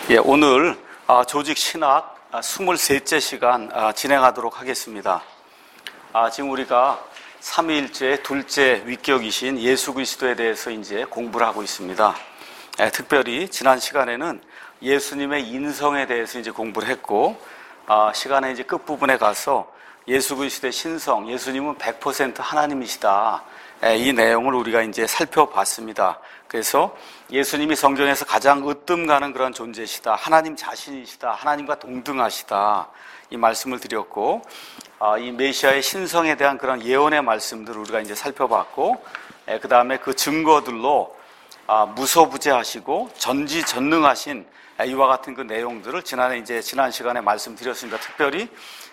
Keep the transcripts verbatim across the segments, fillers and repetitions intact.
예, 오늘 아, 조직 신학 아, 스물셋째 시간 아, 진행하도록 하겠습니다. 아, 지금 우리가 삼위일체의 둘째 위격이신 예수 그리스도에 대해서 이제 공부를 하고 있습니다. 예, 특별히 지난 시간에는 예수님의 인성에 대해서 이제 공부를 했고, 아, 시간의 이제 끝부분에 가서 예수 그리스도의 신성, 예수님은 백 퍼센트 하나님이시다. 예, 이 내용을 우리가 이제 살펴봤습니다. 그래서 예수님이 성경에서 가장 으뜸 가는 그런 존재시다. 하나님 자신이시다. 하나님과 동등하시다. 이 말씀을 드렸고, 아, 이 메시아의 신성에 대한 그런 예언의 말씀들을 우리가 이제 살펴봤고, 예, 그 다음에 그 증거들로 아, 무소부재하시고 전지전능하신 이와 같은 그 내용들을 지난해 이제 지난 시간에 말씀드렸습니다. 특별히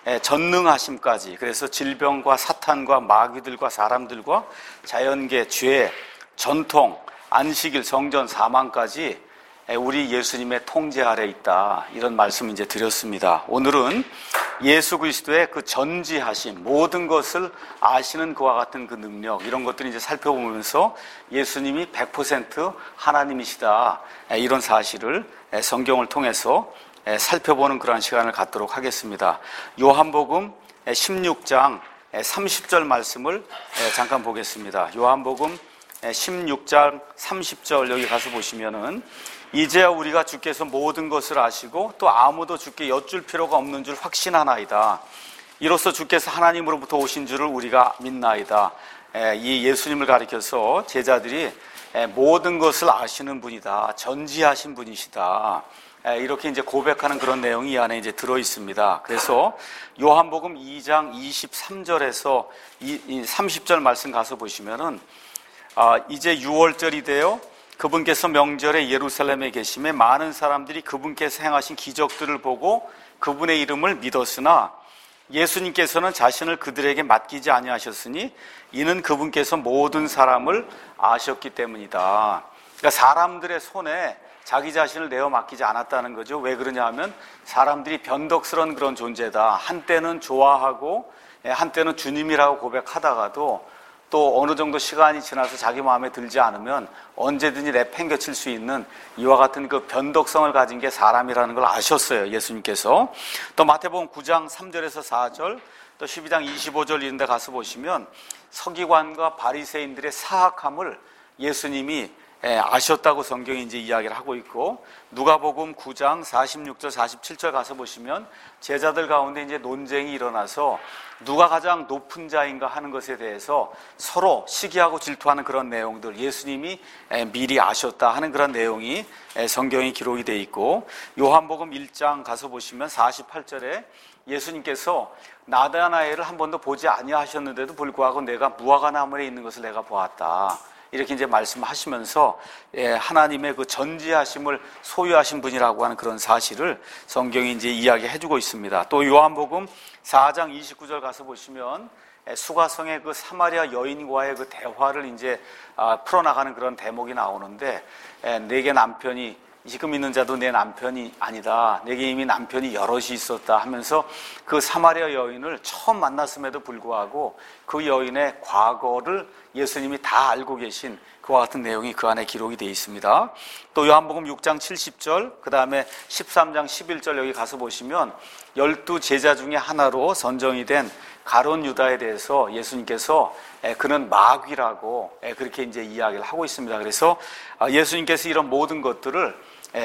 전능하심까지. 그래서 질병과 사탄과 마귀들과 사람들과 자연계, 죄, 전통, 안식일, 성전, 사망까지 우리 예수님의 통제 아래 있다. 이런 말씀 이제 드렸습니다. 오늘은 예수 그리스도의 그 전지하심, 모든 것을 아시는 그와 같은 그 능력, 이런 것들을 이제 살펴보면서 예수님이 백 퍼센트 하나님이시다. 이런 사실을 성경을 통해서 살펴보는 그런 시간을 갖도록 하겠습니다. 요한복음 십육 장 삼십 절 말씀을 잠깐 보겠습니다. 요한복음 십육 장 삼십 절 여기 가서 보시면은 이제야 우리가 주께서 모든 것을 아시고 또 아무도 주께 여쭐 필요가 없는 줄 확신하나이다. 이로써 주께서 하나님으로부터 오신 줄을 우리가 믿나이다. 이 예수님을 가리켜서 제자들이 모든 것을 아시는 분이다. 전지하신 분이시다. 이렇게 이제 고백하는 그런 내용이 이 안에 이제 들어 있습니다. 그래서 요한복음 이 장 이십삼 절에서 삼십 절 말씀 가서 보시면은 아, 이제 유월절이 되어 그분께서 명절에 예루살렘에 계심에 많은 사람들이 그분께서 행하신 기적들을 보고 그분의 이름을 믿었으나 예수님께서는 자신을 그들에게 맡기지 아니하셨으니 이는 그분께서 모든 사람을 아셨기 때문이다. 그러니까 사람들의 손에 자기 자신을 내어 맡기지 않았다는 거죠. 왜 그러냐 하면 사람들이 변덕스러운 그런 존재다. 한때는 좋아하고 한때는 주님이라고 고백하다가도 또 어느 정도 시간이 지나서 자기 마음에 들지 않으면 언제든지 내팽개칠 수 있는 이와 같은 그 변덕성을 가진 게 사람이라는 걸 아셨어요, 예수님께서. 또 마태복음 구 장 삼 절에서 사 절, 또 십이 장 이십오 절 이런 데 가서 보시면 서기관과 바리새인들의 사악함을 예수님이 아셨다고 성경이 이제 이야기를 하고 있고, 누가복음 구 장 사십육 절 사십칠 절 가서 보시면 제자들 가운데 이제 논쟁이 일어나서 누가 가장 높은 자인가 하는 것에 대해서 서로 시기하고 질투하는 그런 내용들 예수님이 미리 아셨다 하는 그런 내용이 성경에 기록이 되어 있고, 요한복음 일 장 가서 보시면 사십팔 절에 예수님께서 나다나엘을 한 번도 보지 아니하셨는데도 불구하고 내가 무화과 나무에 있는 것을 내가 보았다. 이렇게 이제 말씀하시면서 하나님의 그 전지하심을 소유하신 분이라고 하는 그런 사실을 성경이 이제 이야기해주고 있습니다. 또 요한복음 사 장 이십구 절 가서 보시면 수가성의 그 사마리아 여인과의 그 대화를 이제 풀어나가는 그런 대목이 나오는데, 내게 남편이 지금 있는 자도 내 남편이 아니다. 내게 이미 남편이 여럿이 있었다 하면서 그 사마리아 여인을 처음 만났음에도 불구하고 그 여인의 과거를 예수님이 다 알고 계신 그와 같은 내용이 그 안에 기록이 되어 있습니다. 또 요한복음 육 장 칠십 절, 그 다음에 십삼 장 십일 절 여기 가서 보시면 열두 제자 중에 하나로 선정이 된 가룟 유다에 대해서 예수님께서 그는 마귀라고 그렇게 이제 이야기를 하고 있습니다. 그래서 예수님께서 이런 모든 것들을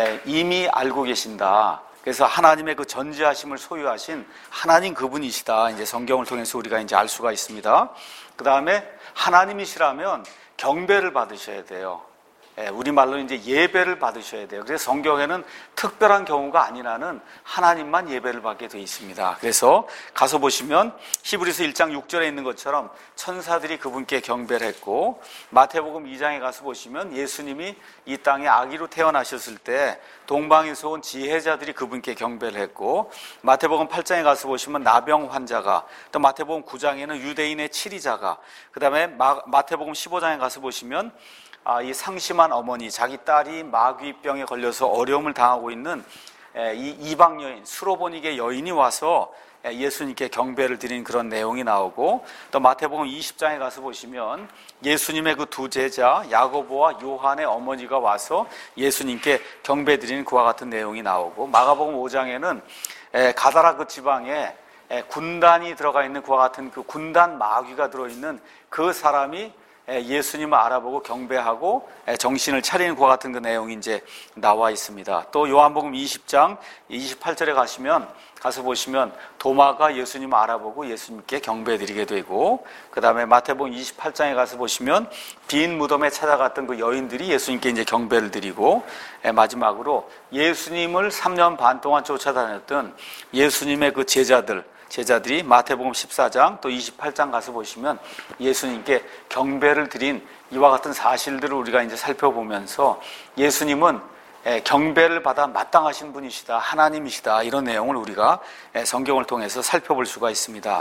이미 알고 계신다. 그래서 하나님의 그 전지하심을 소유하신 하나님 그분이시다. 이제 성경을 통해서 우리가 이제 알 수가 있습니다. 그 다음에 하나님이시라면 경배를 받으셔야 돼요. 우리말로 이제 예배를 받으셔야 돼요. 그래서 성경에는 특별한 경우가 아니라는 하나님만 예배를 받게 되어 있습니다. 그래서 가서 보시면 히브리서 일 장 육 절에 있는 것처럼 천사들이 그분께 경배를 했고, 마태복음 이 장에 가서 보시면 예수님이 이 땅에 아기로 태어나셨을 때 동방에서 온 지혜자들이 그분께 경배를 했고, 마태복음 팔 장에 가서 보시면 나병 환자가, 또 마태복음 구 장에는 유대인의 치리자가, 그 다음에 마태복음 십오 장에 가서 보시면 아, 이 상심한 어머니, 자기 딸이 마귀병에 걸려서 어려움을 당하고 있는 이 이방 여인, 수로보니게 여인이 와서 예수님께 경배를 드린 그런 내용이 나오고, 또 마태복음 이십 장에 가서 보시면 예수님의 그 두 제자 야고보와 요한의 어머니가 와서 예수님께 경배 드리는 그와 같은 내용이 나오고, 마가복음 오 장에는 가다라 그 지방에 군단이 들어가 있는 그와 같은 그 군단 마귀가 들어있는 그 사람이 예수님을 알아보고 경배하고 정신을 차리는 그와 같은 그 내용이 이제 나와 있습니다. 또 요한복음 이십 장 이십팔 절에 가시면 가서 보시면 도마가 예수님을 알아보고 예수님께 경배드리게 되고, 그 다음에 마태복음 이십팔 장에 가서 보시면 빈 무덤에 찾아갔던 그 여인들이 예수님께 이제 경배를 드리고, 마지막으로 예수님을 삼 년 반 동안 쫓아다녔던 예수님의 그 제자들 제자들이 마태복음 십사 장 또 이십팔 장 가서 보시면 예수님께 경배를 드린 이와 같은 사실들을 우리가 이제 살펴보면서 예수님은 경배를 받아 마땅하신 분이시다, 하나님이시다, 이런 내용을 우리가 성경을 통해서 살펴볼 수가 있습니다.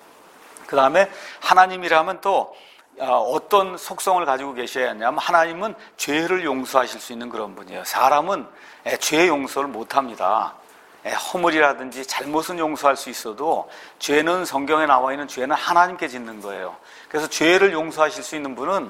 그 다음에 하나님이라면 또 어떤 속성을 가지고 계셔야 하냐면, 하나님은 죄를 용서하실 수 있는 그런 분이에요. 사람은 죄 용서를 못합니다. 허물이라든지 잘못은 용서할 수 있어도 죄는, 성경에 나와 있는 죄는 하나님께 짓는 거예요. 그래서 죄를 용서하실 수 있는 분은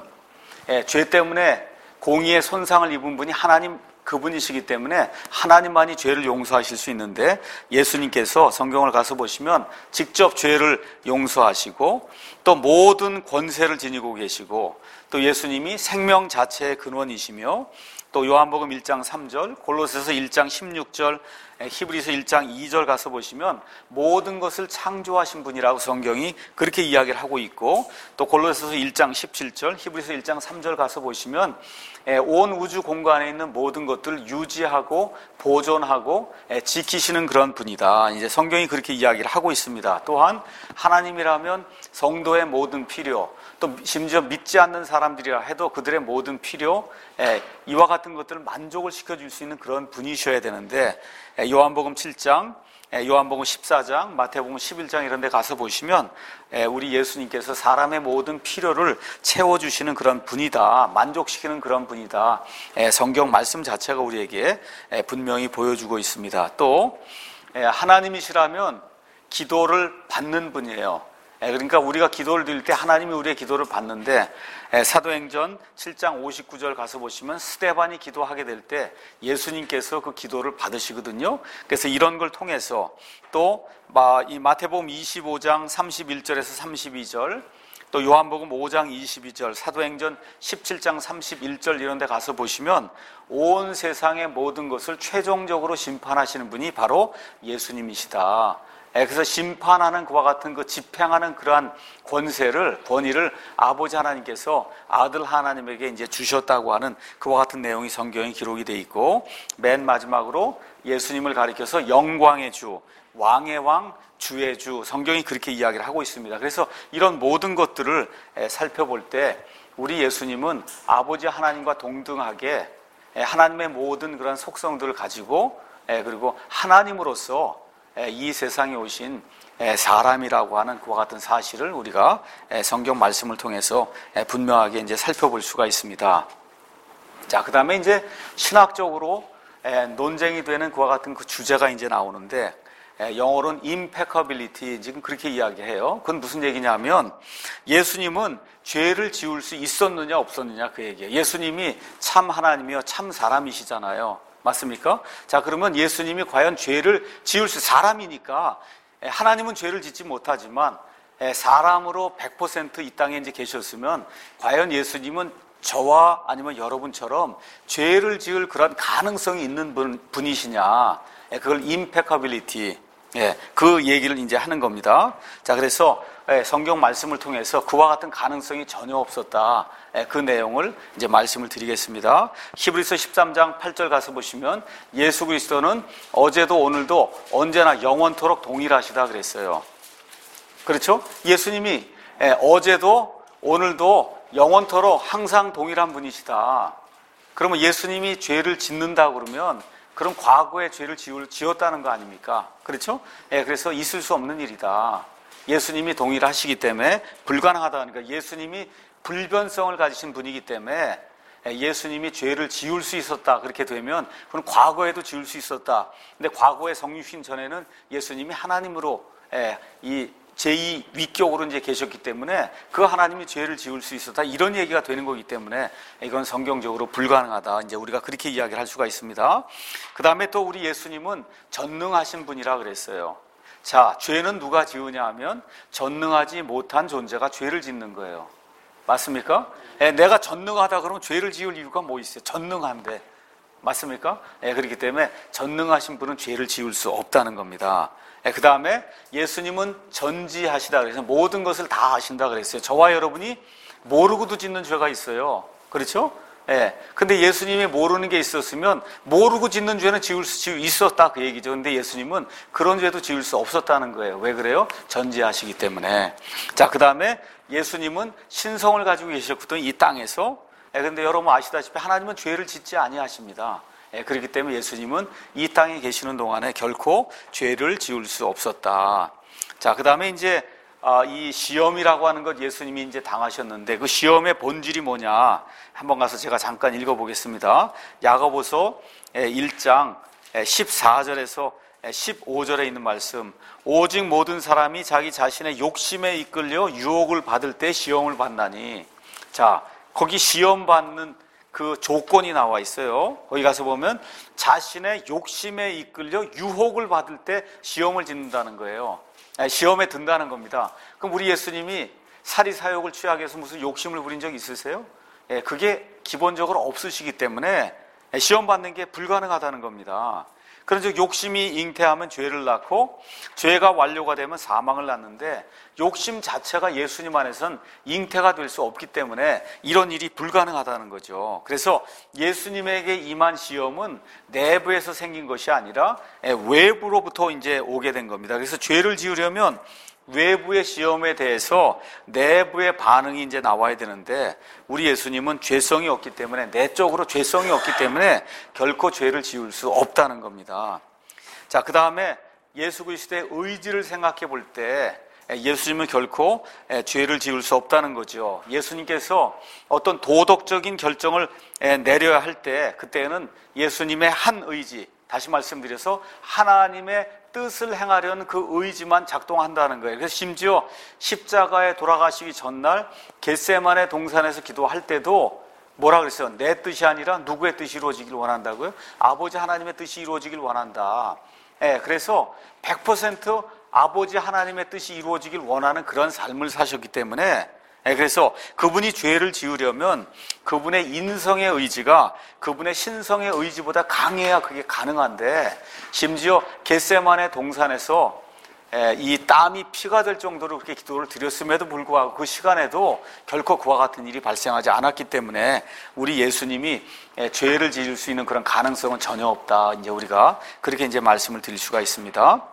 죄 때문에 공의의 손상을 입은 분이 하나님, 그분이시기 때문에 하나님만이 죄를 용서하실 수 있는데, 예수님께서 성경을 가서 보시면 직접 죄를 용서하시고 또 모든 권세를 지니고 계시고, 또 예수님이 생명 자체의 근원이시며, 또 요한복음 일 장 삼 절, 골로새서 일 장 십육 절, 히브리서 일 장 이 절 가서 보시면 모든 것을 창조하신 분이라고 성경이 그렇게 이야기를 하고 있고, 또 골로새서 일 장 십칠 절, 히브리서 일 장 삼 절 가서 보시면 온 우주 공간에 있는 모든 것들을 유지하고 보존하고 지키시는 그런 분이다, 이제 성경이 그렇게 이야기를 하고 있습니다. 또한 하나님이라면 성도의 모든 필요, 또 심지어 믿지 않는 사람들이라 해도 그들의 모든 필요, 이와 같은 것들을 만족을 시켜줄 수 있는 그런 분이셔야 되는데, 요한복음 칠 장, 요한복음 십사 장, 마태복음 십일 장 이런 데 가서 보시면 우리 예수님께서 사람의 모든 필요를 채워주시는 그런 분이다, 만족시키는 그런 분이다, 성경 말씀 자체가 우리에게 분명히 보여주고 있습니다. 또 하나님이시라면 기도를 받는 분이에요. 그러니까 우리가 기도를 드릴 때 하나님이 우리의 기도를 받는데, 사도행전 칠 장 오십구 절 가서 보시면 스데반이 기도하게 될 때 예수님께서 그 기도를 받으시거든요. 그래서 이런 걸 통해서 또 이 마태복음 이십오 장 삼십일 절에서 삼십이 절, 또 요한복음 오 장 이십이 절, 사도행전 십칠 장 삼십일 절 이런 데 가서 보시면 온 세상의 모든 것을 최종적으로 심판하시는 분이 바로 예수님이시다. 그래서 심판하는 그와 같은 그 집행하는 그러한 권세를, 권위를 아버지 하나님께서 아들 하나님에게 이제 주셨다고 하는 그와 같은 내용이 성경에 기록이 되어 있고, 맨 마지막으로 예수님을 가리켜서 영광의 주, 왕의 왕, 주의 주, 성경이 그렇게 이야기를 하고 있습니다. 그래서 이런 모든 것들을 살펴볼 때 우리 예수님은 아버지 하나님과 동등하게 하나님의 모든 그런 속성들을 가지고, 그리고 하나님으로서 이 세상에 오신 사람이라고 하는 그와 같은 사실을 우리가 성경 말씀을 통해서 분명하게 이제 살펴볼 수가 있습니다. 자, 그 다음에 이제 신학적으로 논쟁이 되는 그와 같은 그 주제가 이제 나오는데, 영어로는 impeccability, 지금 그렇게 이야기해요. 그건 무슨 얘기냐면, 예수님은 죄를 지을 수 있었느냐 없었느냐 그 얘기예요. 예수님이 참 하나님이요 참 사람이시잖아요. 맞습니까? 자, 그러면 예수님이 과연 죄를 지을 수, 사람이니까, 하나님은 죄를 짓지 못하지만 사람으로 백 퍼센트 이 땅에 이제 계셨으면 과연 예수님은 저와 아니면 여러분처럼 죄를 지을 그런 가능성이 있는 분, 분이시냐, 그걸 impeccability, 예, 그 얘기를 이제 하는 겁니다. 자, 그래서 성경 말씀을 통해서 그와 같은 가능성이 전혀 없었다, 그 내용을 이제 말씀을 드리겠습니다. 히브리서 십삼 장 팔 절 가서 보시면 예수 그리스도는 어제도 오늘도 언제나 영원토록 동일하시다 그랬어요. 그렇죠? 예수님이 어제도 오늘도 영원토록 항상 동일한 분이시다. 그러면 예수님이 죄를 짓는다 그러면 그럼 과거에 죄를 지었다는 거 아닙니까? 그렇죠? 예, 그래서 있을 수 없는 일이다. 예수님이 동일하시기 때문에 불가능하다. 그러니까 예수님이 불변성을 가지신 분이기 때문에 예수님이 죄를 지울 수 있었다 그렇게 되면 그건 과거에도 지울 수 있었다. 근데 과거에 성육신 전에는 예수님이 하나님으로 이 제이 위격으로 이제 계셨기 때문에 그 하나님이 죄를 지울 수 있었다 이런 얘기가 되는 거기 때문에 이건 성경적으로 불가능하다 이제 우리가 그렇게 이야기를 할 수가 있습니다. 그 다음에 또 우리 예수님은 전능하신 분이라 그랬어요. 자, 죄는 누가 지으냐 하면 전능하지 못한 존재가 죄를 짓는 거예요. 맞습니까? 예, 내가 전능하다 그러면 죄를 지을 이유가 뭐 있어요? 전능한데. 맞습니까? 예, 그렇기 때문에 전능하신 분은 죄를 지을 수 없다는 겁니다. 예, 그 다음에 예수님은 전지하시다 그래서 모든 것을 다 아신다 그랬어요. 저와 여러분이 모르고도 짓는 죄가 있어요. 그렇죠? 예. 근데 예수님이 모르는 게 있었으면 모르고 짓는 죄는 지을 수 있었다 그 얘기죠. 근데 예수님은 그런 죄도 지을 수 없었다는 거예요. 왜 그래요? 전지하시기 때문에. 자, 그 다음에 예수님은 신성을 가지고 계셨거든요. 이 땅에서. 예, 근데 여러분 아시다시피 하나님은 죄를 짓지 아니하십니다. 예, 그렇기 때문에 예수님은 이 땅에 계시는 동안에 결코 죄를 지을 수 없었다. 자, 그 다음에 이제 아, 이 시험이라고 하는 것 예수님이 이제 당하셨는데 그 시험의 본질이 뭐냐? 한번 가서 제가 잠깐 읽어보겠습니다. 야고보서 일 장 십사 절에서 십오 절에 있는 말씀. 오직 모든 사람이 자기 자신의 욕심에 이끌려 유혹을 받을 때 시험을 받나니. 자, 거기 시험 받는 그 조건이 나와 있어요. 거기 가서 보면 자신의 욕심에 이끌려 유혹을 받을 때 시험을 짓는다는 거예요. 시험에 든다는 겁니다. 그럼 우리 예수님이 사리사욕을 취하게 해서 무슨 욕심을 부린 적 있으세요? 예, 그게 기본적으로 없으시기 때문에 시험 받는 게 불가능하다는 겁니다. 그런 즉 욕심이 잉태하면 죄를 낳고 죄가 완료가 되면 사망을 낳는데 욕심 자체가 예수님 안에서는 잉태가 될 수 없기 때문에 이런 일이 불가능하다는 거죠. 그래서 예수님에게 임한 시험은 내부에서 생긴 것이 아니라 외부로부터 이제 오게 된 겁니다. 그래서 죄를 지으려면 외부의 시험에 대해서 내부의 반응이 이제 나와야 되는데 우리 예수님은 죄성이 없기 때문에 내적으로 죄성이 없기 때문에 결코 죄를 지을 수 없다는 겁니다. 자, 그 다음에 예수 그리스도의 의지를 생각해 볼 때 예수님은 결코 죄를 지을 수 없다는 거죠. 예수님께서 어떤 도덕적인 결정을 내려야 할 때 그때는 예수님의 한 의지, 다시 말씀드려서 하나님의 뜻을 행하려는 그 의지만 작동한다는 거예요. 그래서 심지어 십자가에 돌아가시기 전날 겟세마네 동산에서 기도할 때도 뭐라 그랬어요? 내 뜻이 아니라 누구의 뜻이 이루어지길 원한다고요? 아버지 하나님의 뜻이 이루어지길 원한다. 예, 그래서 백 퍼센트 아버지 하나님의 뜻이 이루어지길 원하는 그런 삶을 사셨기 때문에 그래서 그분이 죄를 지으려면 그분의 인성의 의지가 그분의 신성의 의지보다 강해야 그게 가능한데 심지어 겟세마네 동산에서 이 땀이 피가 될 정도로 그렇게 기도를 드렸음에도 불구하고 그 시간에도 결코 그와 같은 일이 발생하지 않았기 때문에 우리 예수님이 죄를 지을 수 있는 그런 가능성은 전혀 없다. 이제 우리가 그렇게 이제 말씀을 드릴 수가 있습니다.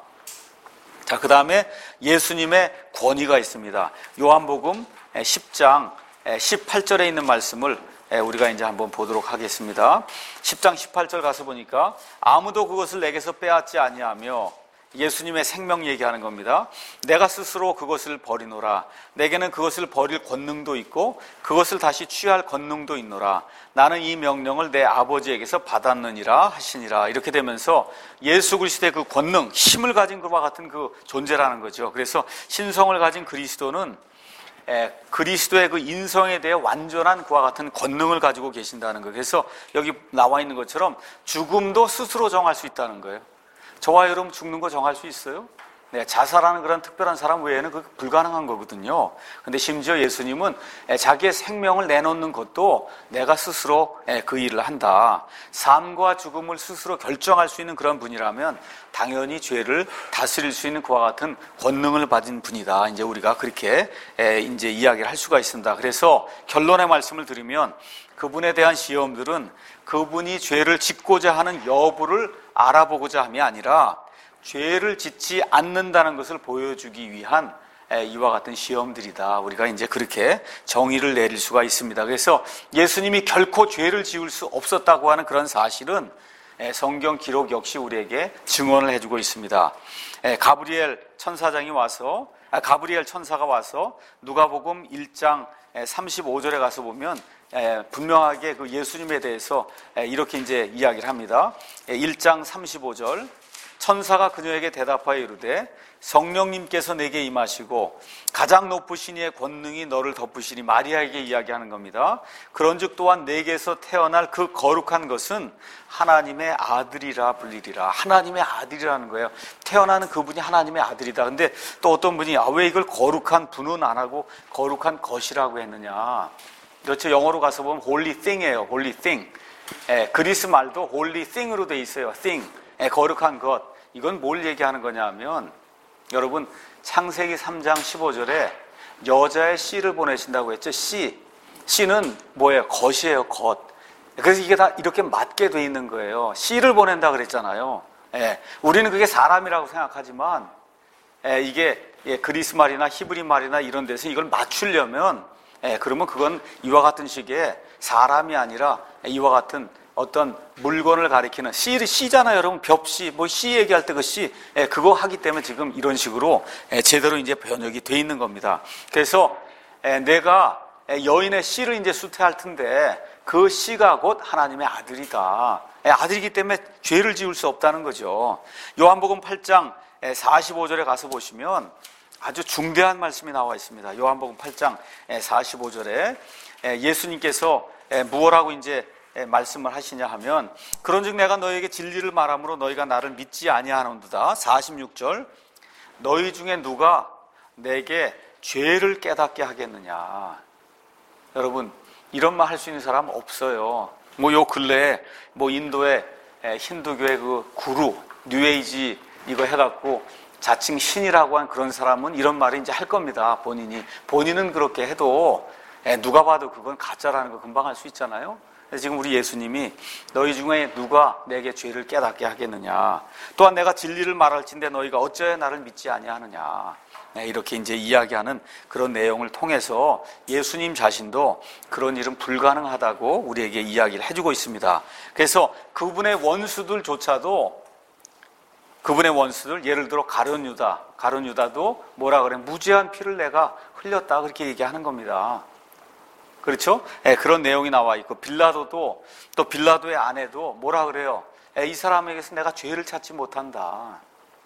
자, 그 다음에 예수님의 권위가 있습니다. 요한복음 십 장 십팔 절에 있는 말씀을 우리가 이제 한번 보도록 하겠습니다. 십 장 십팔 절 가서 보니까 아무도 그것을 내게서 빼앗지 아니하며 예수님의 생명 얘기하는 겁니다. 내가 스스로 그것을 버리노라. 내게는 그것을 버릴 권능도 있고 그것을 다시 취할 권능도 있노라. 나는 이 명령을 내 아버지에게서 받았느니라 하시니라. 이렇게 되면서 예수 그리스도의 그 권능, 힘을 가진 그와 같은 그 존재라는 거죠. 그래서 신성을 가진 그리스도는 그리스도의 그 인성에 대해 완전한 그와 같은 권능을 가지고 계신다는 거예요. 그래서 여기 나와 있는 것처럼 죽음도 스스로 정할 수 있다는 거예요. 저와 여러분 죽는 거 정할 수 있어요? 네, 자살하는 그런 특별한 사람 외에는 그 불가능한 거거든요. 근데 심지어 예수님은 자기의 생명을 내놓는 것도 내가 스스로 그 일을 한다. 삶과 죽음을 스스로 결정할 수 있는 그런 분이라면 당연히 죄를 다스릴 수 있는 그와 같은 권능을 받은 분이다. 이제 우리가 그렇게 이제 이야기를 할 수가 있습니다. 그래서 결론의 말씀을 드리면 그분에 대한 시험들은 그분이 죄를 짓고자 하는 여부를 알아보고자 함이 아니라 죄를 짓지 않는다는 것을 보여주기 위한 이와 같은 시험들이다. 우리가 이제 그렇게 정의를 내릴 수가 있습니다. 그래서 예수님이 결코 죄를 지을 수 없었다고 하는 그런 사실은 성경 기록 역시 우리에게 증언을 해주고 있습니다. 가브리엘 천사장이 와서 가브리엘 천사가 와서 누가복음 일 장 삼십오 절에 가서 보면 분명하게 그 예수님에 대해서 이렇게 이제 이야기를 합니다. 일 장 삼십오 절, 천사가 그녀에게 대답하여 이르되 성령님께서 내게 임하시고 가장 높으신 이의 권능이 너를 덮으시니, 마리아에게 이야기하는 겁니다. 그런즉 또한 내게서 태어날 그 거룩한 것은 하나님의 아들이라 불리리라. 하나님의 아들이라는 거예요. 태어나는 그분이 하나님의 아들이다. 근데 또 어떤 분이 아, 왜 이걸 거룩한 분은 안 하고 거룩한 것이라고 했느냐. 그렇죠. 영어로 가서 보면 holy thing이에요. holy thing. 예, 그리스 말도 holy thing으로 돼 있어요. thing. 예, 거룩한 것. 이건 뭘 얘기하는 거냐 하면, 여러분 창세기 삼 장 십오 절에 여자의 씨를 보내신다고 했죠. 씨. 씨는 뭐예요? 것이에요. 것. 그래서 이게 다 이렇게 맞게 돼 있는 거예요. 씨를 보낸다 그랬잖아요. 예, 우리는 그게 사람이라고 생각하지만 예, 이게 예, 그리스 말이나 히브리 말이나 이런 데서 이걸 맞추려면 예, 그러면 그건 이와 같은 식의 사람이 아니라 이와 같은 어떤 물건을 가리키는 씨, 씨잖아요, 여러분. 벽씨, 뭐 씨 얘기할 때 그 씨, 예, 그거 하기 때문에 지금 이런 식으로 예, 제대로 이제 번역이 돼 있는 겁니다. 그래서 예, 내가 여인의 씨를 이제 수태할 텐데 그 씨가 곧 하나님의 아들이다. 예, 아들이기 때문에 죄를 지을 수 없다는 거죠. 요한복음 팔 장 사십오 절에 가서 보시면 아주 중대한 말씀이 나와 있습니다. 요한복음 팔 장 사십오 절에 예수님께서 무엇라고 이제 말씀을 하시냐 하면, 그런즉 내가 너희에게 진리를 말함으로 너희가 나를 믿지 아니하는도다. 사십육 절, 너희 중에 누가 내게 죄를 깨닫게 하겠느냐. 여러분, 이런 말 할 수 있는 사람 없어요. 뭐 요 근래에 뭐 인도의 힌두교의 그 구루, 뉴에이지 이거 해갖고 자칭 신이라고 한 그런 사람은 이런 말을 이제 할 겁니다. 본인이. 본인은 그렇게 해도 누가 봐도 그건 가짜라는 거 금방 알 수 있잖아요. 지금 우리 예수님이 너희 중에 누가 내게 죄를 깨닫게 하겠느냐. 또한 내가 진리를 말할진대 너희가 어찌하여 나를 믿지 아니하느냐. 이렇게 이제 이야기하는 그런 내용을 통해서 예수님 자신도 그런 일은 불가능하다고 우리에게 이야기를 해주고 있습니다. 그래서 그분의 원수들조차도, 그분의 원수들, 예를 들어 가룟 유다, 가룟 유다도 뭐라 그래? 무죄한 피를 내가 흘렸다, 그렇게 얘기하는 겁니다. 그렇죠? 예, 그런 내용이 나와 있고, 빌라도도, 또 빌라도의 아내도 뭐라 그래요? 예, 이 사람에게서 내가 죄를 찾지 못한다.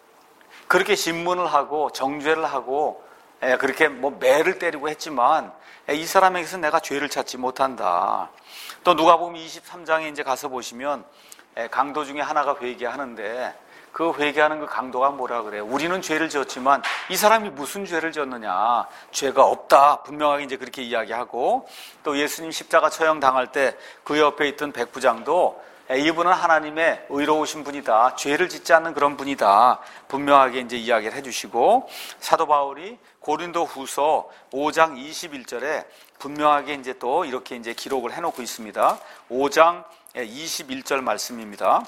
그렇게 신문을 하고 정죄를 하고 예, 그렇게 뭐 매를 때리고 했지만 예, 이 사람에게서 내가 죄를 찾지 못한다. 또 누가복음 이십삼 장에 이제 가서 보시면 예, 강도 중에 하나가 회개하는데 그 회개하는 그 강도가 뭐라 그래요? 우리는 죄를 지었지만 이 사람이 무슨 죄를 지었느냐? 죄가 없다. 분명하게 이제 그렇게 이야기하고, 또 예수님 십자가 처형 당할 때 그 옆에 있던 백부장도 이분은 하나님의 의로우신 분이다. 죄를 짓지 않는 그런 분이다. 분명하게 이제 이야기를 해주시고, 사도 바울이 고린도 후서 오 장 이십일 절에 분명하게 이제 또 이렇게 이제 기록을 해놓고 있습니다. 오 장 이십일 절 말씀입니다.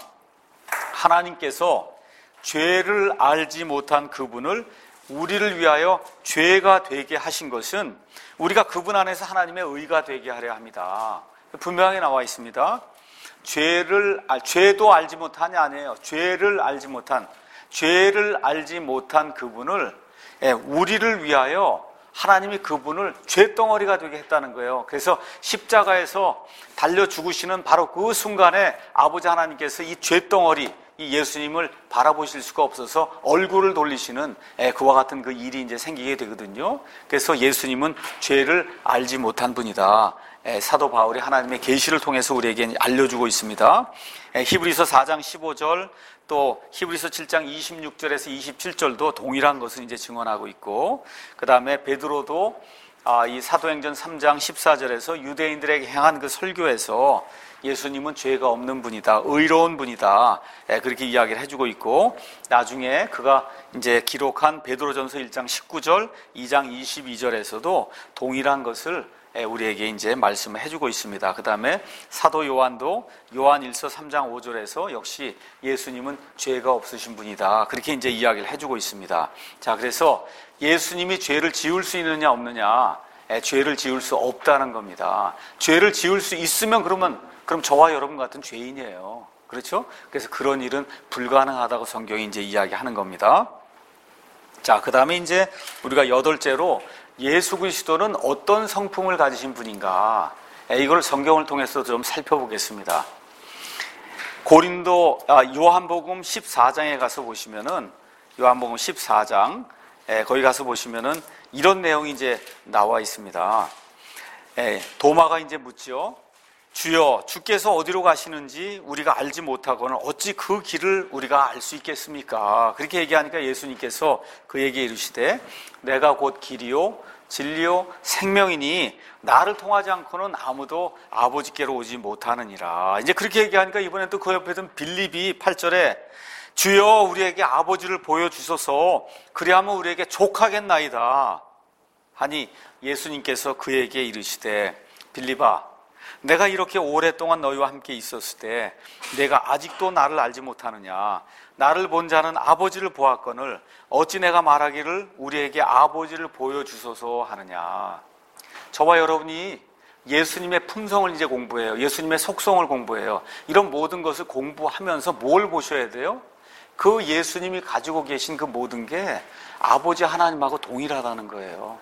하나님께서 죄를 알지 못한 그분을 우리를 위하여 죄가 되게 하신 것은 우리가 그분 안에서 하나님의 의가 되게 하려 합니다. 분명하게 나와 있습니다. 죄를, 아, 죄도 알지 못하냐 아니에요. 죄를 알지 못한, 죄를 알지 못한 그분을, 예, 우리를 위하여 하나님이 그분을 죄덩어리가 되게 했다는 거예요. 그래서 십자가에서 달려 죽으시는 바로 그 순간에 아버지 하나님께서 이 죄덩어리, 이 예수님을 바라보실 수가 없어서 얼굴을 돌리시는 그와 같은 그 일이 이제 생기게 되거든요. 그래서 예수님은 죄를 알지 못한 분이다. 사도 바울이 하나님의 계시를 통해서 우리에게 알려주고 있습니다. 히브리서 사 장 십오 절, 또 히브리서 칠 장 이십육 절에서 이십칠 절도 동일한 것을 이제 증언하고 있고, 그 다음에 베드로도 이 사도행전 삼 장 십사 절에서 유대인들에게 행한 그 설교에서 예수님은 죄가 없는 분이다, 의로운 분이다, 그렇게 이야기를 해주고 있고, 나중에 그가 이제 기록한 베드로전서 일 장 십구 절, 이 장 이십이 절에서도 동일한 것을 우리에게 이제 말씀을 해주고 있습니다. 그 다음에 사도 요한도 요한일서 삼 장 오 절에서 역시 예수님은 죄가 없으신 분이다, 그렇게 이제 이야기를 해주고 있습니다. 자, 그래서 예수님이 죄를 지을 수 있느냐 없느냐, 죄를 지을 수 없다는 겁니다. 죄를 지을 수 있으면 그러면 그럼 저와 여러분 같은 죄인이에요. 그렇죠? 그래서 그런 일은 불가능하다고 성경이 이제 이야기하는 겁니다. 자, 그 다음에 이제 우리가 여덟째로 예수 그리스도는 어떤 성품을 가지신 분인가, 이걸 성경을 통해서 좀 살펴보겠습니다. 고린도 아, 요한복음 십사 장에 가서 보시면은 요한복음 십사 장 예, 거기 가서 보시면은 이런 내용이 이제 나와 있습니다. 예, 도마가 이제 묻죠. 주여, 주께서 어디로 가시는지 우리가 알지 못하고는 어찌 그 길을 우리가 알 수 있겠습니까? 그렇게 얘기하니까 예수님께서 그에게 이르시되 내가 곧 길이요 진리요 생명이니 나를 통하지 않고는 아무도 아버지께로 오지 못하느니라. 이제 그렇게 얘기하니까 이번엔 또 그 옆에 든 빌립이 팔 절에 주여 우리에게 아버지를 보여주소서 그리하면 우리에게 족하겠나이다 하니 예수님께서 그에게 이르시되 빌립아 내가 이렇게 오랫동안 너희와 함께 있었을 때 내가 아직도 나를 알지 못하느냐? 나를 본 자는 아버지를 보았거늘 어찌 내가 말하기를 우리에게 아버지를 보여주소서 하느냐? 저와 여러분이 예수님의 품성을 이제 공부해요. 예수님의 속성을 공부해요. 이런 모든 것을 공부하면서 뭘 보셔야 돼요? 그 예수님이 가지고 계신 그 모든 게 아버지 하나님하고 동일하다는 거예요.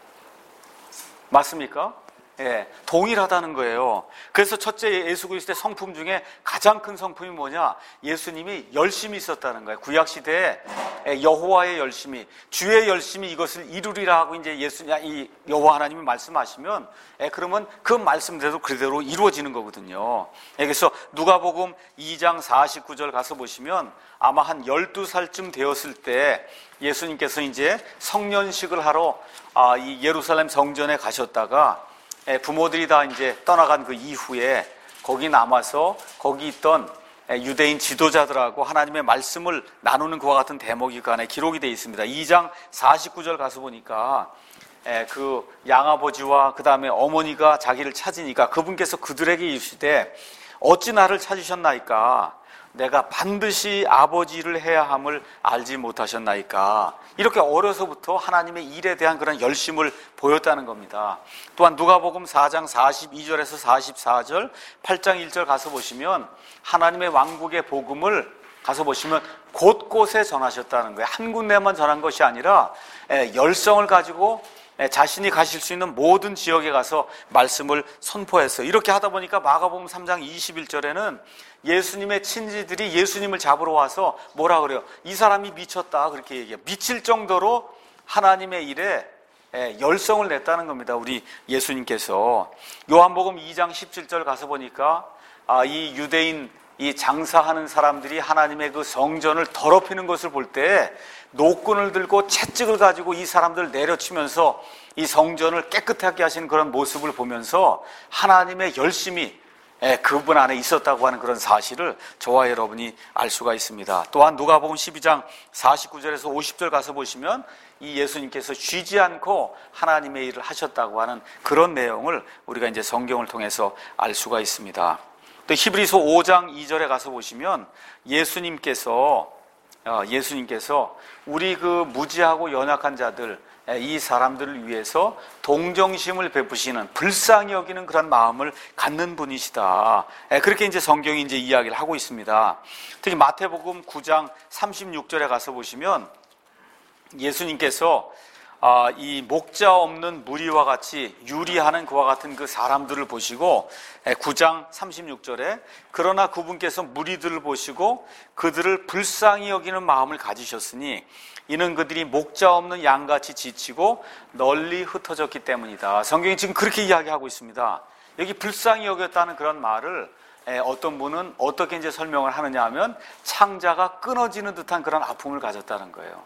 맞습니까? 예, 동일하다는 거예요. 그래서 첫째 예수 그리스도의 성품 중에 가장 큰 성품이 뭐냐? 예수님이 열심히 있었다는 거예요. 구약 시대에 여호와의 열심히, 주의 열심히 이것을 이루리라 하고 이제 예수, 이 여호와 하나님이 말씀하시면, 예, 그러면 그 말씀대로 그대로 이루어지는 거거든요. 예, 그래서 누가복음 이 장 사십구 절 가서 보시면 아마 한 열두 살쯤 되었을 때 예수님께서 이제 성년식을 하러 아, 이 예루살렘 성전에 가셨다가 부모들이 다 이제 떠나간 그 이후에 거기 남아서 거기 있던 유대인 지도자들하고 하나님의 말씀을 나누는 그와 같은 대목이 그 안에 기록이 되어 있습니다. 이 장 사십구 절 가서 보니까 그 양아버지와 그 다음에 어머니가 자기를 찾으니까 그분께서 그들에게 이르시되 어찌 나를 찾으셨나이까? 내가 반드시 아버지를 해야 함을 알지 못하셨나이까? 이렇게 어려서부터 하나님의 일에 대한 그런 열심을 보였다는 겁니다. 또한 누가복음 사 장 사십이 절에서 사십사 절, 팔 장 일 절 가서 보시면 하나님의 왕국의 복음을 가서 보시면 곳곳에 전하셨다는 거예요. 한 군데만 전한 것이 아니라 열성을 가지고 자신이 가실 수 있는 모든 지역에 가서 말씀을 선포했어요. 이렇게 하다 보니까 마가복음 삼 장 이십일 절에는 예수님의 친지들이 예수님을 잡으러 와서 뭐라 그래요? 이 사람이 미쳤다 그렇게 얘기해요. 미칠 정도로 하나님의 일에 열성을 냈다는 겁니다. 우리 예수님께서. 요한복음 이 장 십칠 절 가서 보니까 아, 이 유대인 이 장사하는 사람들이 하나님의 그 성전을 더럽히는 것을 볼 때 노끈을 들고 채찍을 가지고 이 사람들을 내려치면서 이 성전을 깨끗하게 하시는 그런 모습을 보면서 하나님의 열심이 그분 안에 있었다고 하는 그런 사실을 저와 여러분이 알 수가 있습니다. 또한 누가복음 십이 장 사십구 절에서 오십 절 가서 보시면 이 예수님께서 쉬지 않고 하나님의 일을 하셨다고 하는 그런 내용을 우리가 이제 성경을 통해서 알 수가 있습니다. 또 히브리서 오 장 이 절에 가서 보시면 예수님께서 예수님께서 우리 그 무지하고 연약한 자들 이 사람들을 위해서 동정심을 베푸시는 불쌍히 여기는 그런 마음을 갖는 분이시다. 그렇게 이제 성경이 이제 이야기를 하고 있습니다. 특히 마태복음 구 장 삼십육 절에 가서 보시면 예수님께서 이 목자 없는 무리와 같이 유리하는 그와 같은 그 사람들을 보시고 구 장 삼십육 절에 그러나 그분께서 무리들을 보시고 그들을 불쌍히 여기는 마음을 가지셨으니 이는 그들이 목자 없는 양같이 지치고 널리 흩어졌기 때문이다. 성경이 지금 그렇게 이야기하고 있습니다. 여기 불쌍히 여겼다는 그런 말을 어떤 분은 어떻게 이제 설명을 하느냐 하면 창자가 끊어지는 듯한 그런 아픔을 가졌다는 거예요.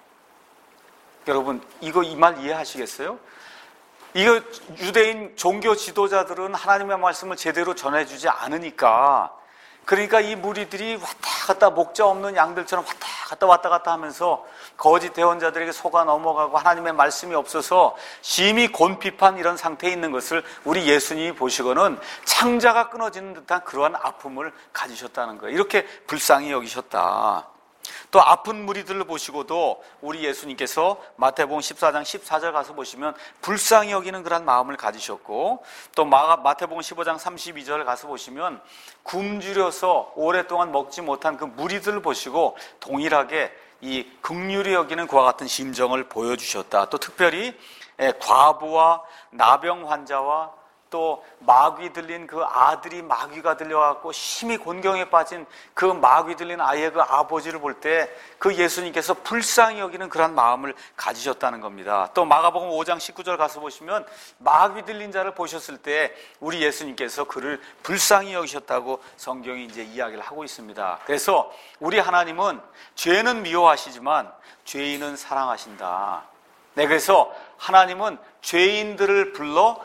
여러분 이거 이 말 이해하시겠어요? 이거 유대인 종교 지도자들은 하나님의 말씀을 제대로 전해주지 않으니까 그러니까 이 무리들이 왔다 갔다 목자 없는 양들처럼 왔다 갔다 왔다 갔다 하면서 거짓 대언자들에게 속아 넘어가고 하나님의 말씀이 없어서 심히 곤핍한 이런 상태에 있는 것을 우리 예수님이 보시고는 창자가 끊어지는 듯한 그러한 아픔을 가지셨다는 거예요. 이렇게 불쌍히 여기셨다. 또 아픈 무리들을 보시고도 우리 예수님께서 마태복음 십사 장 십사 절 가서 보시면 불쌍히 여기는 그런 마음을 가지셨고 또 마태복음 십오 장 삼십이 절 가서 보시면 굶주려서 오랫동안 먹지 못한 그 무리들을 보시고 동일하게 이 긍휼히 여기는 그와 같은 심정을 보여주셨다. 또 특별히 과부와 나병 환자와 또 마귀 들린 그 아들이 마귀가 들려갖고 심히 곤경에 빠진 그 마귀 들린 아이의 그 아버지를 볼 때 그 예수님께서 불쌍히 여기는 그런 마음을 가지셨다는 겁니다. 또 마가복음 오 장 십구 절 가서 보시면 마귀 들린 자를 보셨을 때 우리 예수님께서 그를 불쌍히 여기셨다고 성경이 이제 이야기를 하고 있습니다. 그래서 우리 하나님은 죄는 미워하시지만 죄인은 사랑하신다. 네, 그래서 하나님은 죄인들을 불러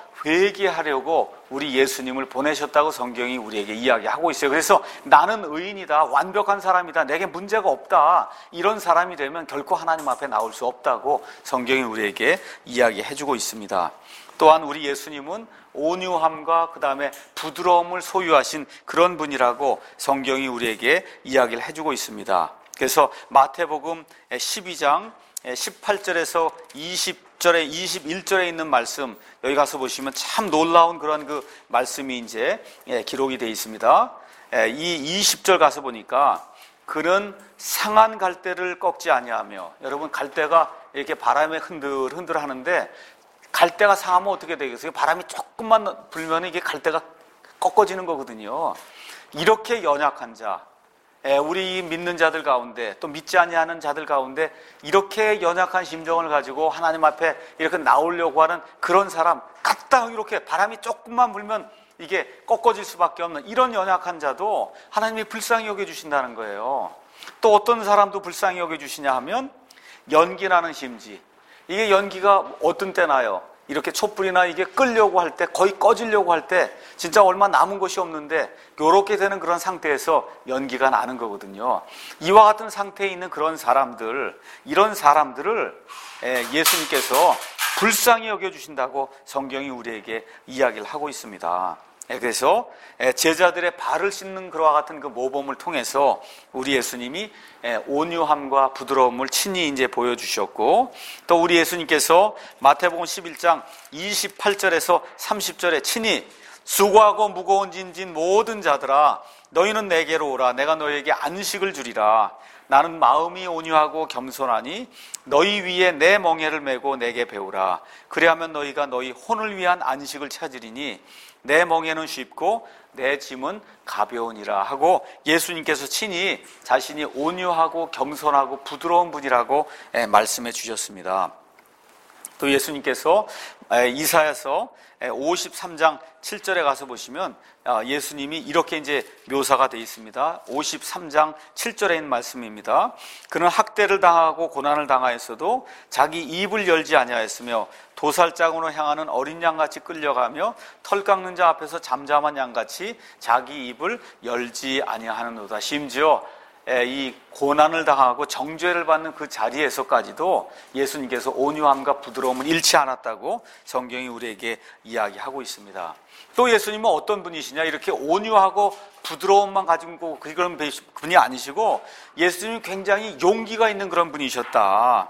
회개하려고 우리 예수님을 보내셨다고 성경이 우리에게 이야기하고 있어요. 그래서 나는 의인이다, 완벽한 사람이다, 내게 문제가 없다, 이런 사람이 되면 결코 하나님 앞에 나올 수 없다고 성경이 우리에게 이야기해주고 있습니다. 또한 우리 예수님은 온유함과 그 다음에 부드러움을 소유하신 그런 분이라고 성경이 우리에게 이야기를 해주고 있습니다. 그래서 마태복음 십이 장 십팔 절에서 이십 절에 이십일 절에 있는 말씀, 여기 가서 보시면 참 놀라운 그런 그 말씀이 이제 기록이 되어 있습니다. 이 이십 절 가서 보니까 그는 상한 갈대를 꺾지 아니하며, 여러분 갈대가 이렇게 바람에 흔들 흔들 하는데 갈대가 상하면 어떻게 되겠어요? 바람이 조금만 불면 이게 갈대가 꺾어지는 거거든요. 이렇게 연약한 자, 우리 믿는 자들 가운데 또 믿지 아니하는 자들 가운데 이렇게 연약한 심정을 가지고 하나님 앞에 이렇게 나오려고 하는 그런 사람, 까딱 이렇게 바람이 조금만 불면 이게 꺾어질 수밖에 없는 이런 연약한 자도 하나님이 불쌍히 여겨주신다는 거예요. 또 어떤 사람도 불쌍히 여겨주시냐 하면 연기 나는 심지, 이게 연기가 어떤 때 나요? 이렇게 촛불이나 이게 끌려고 할 때, 거의 꺼지려고 할 때 진짜 얼마 남은 것이 없는데 이렇게 되는 그런 상태에서 연기가 나는 거거든요. 이와 같은 상태에 있는 그런 사람들, 이런 사람들을 예수님께서 불쌍히 여겨주신다고 성경이 우리에게 이야기를 하고 있습니다. 그래서 제자들의 발을 씻는 그와 같은 그 모범을 통해서 우리 예수님이 온유함과 부드러움을 친히 이제 보여주셨고, 또 우리 예수님께서 마태복음 십일 장 이십팔 절에서 삼십 절에 친히 수고하고 무거운 짐진 모든 자들아 너희는 내게로 오라, 내가 너희에게 안식을 주리라. 나는 마음이 온유하고 겸손하니 너희 위에 내 멍에를 메고 내게 배우라. 그리하면 너희가 너희 혼을 위한 안식을 찾으리니 내 멍에는 쉽고 내 짐은 가벼우니라 하고 예수님께서 친히 자신이 온유하고 겸손하고 부드러운 분이라고 말씀해 주셨습니다. 또 예수님께서 이사야서 오십삼 장 칠 절에 가서 보시면 예수님이 이렇게 이제 묘사가 되어 있습니다. 오십삼 장 칠 절에 있는 말씀입니다. 그는 학대를 당하고 고난을 당하였어도 자기 입을 열지 아니하였으며 도살장으로 향하는 어린 양같이 끌려가며 털 깎는 자 앞에서 잠잠한 양같이 자기 입을 열지 아니하는도다. 심지어 이 고난을 당하고 정죄를 받는 그 자리에서까지도 예수님께서 온유함과 부드러움을 잃지 않았다고 성경이 우리에게 이야기하고 있습니다. 또 예수님은 어떤 분이시냐, 이렇게 온유하고 부드러움만 가지고 그런 분이 아니시고 예수님은 굉장히 용기가 있는 그런 분이셨다.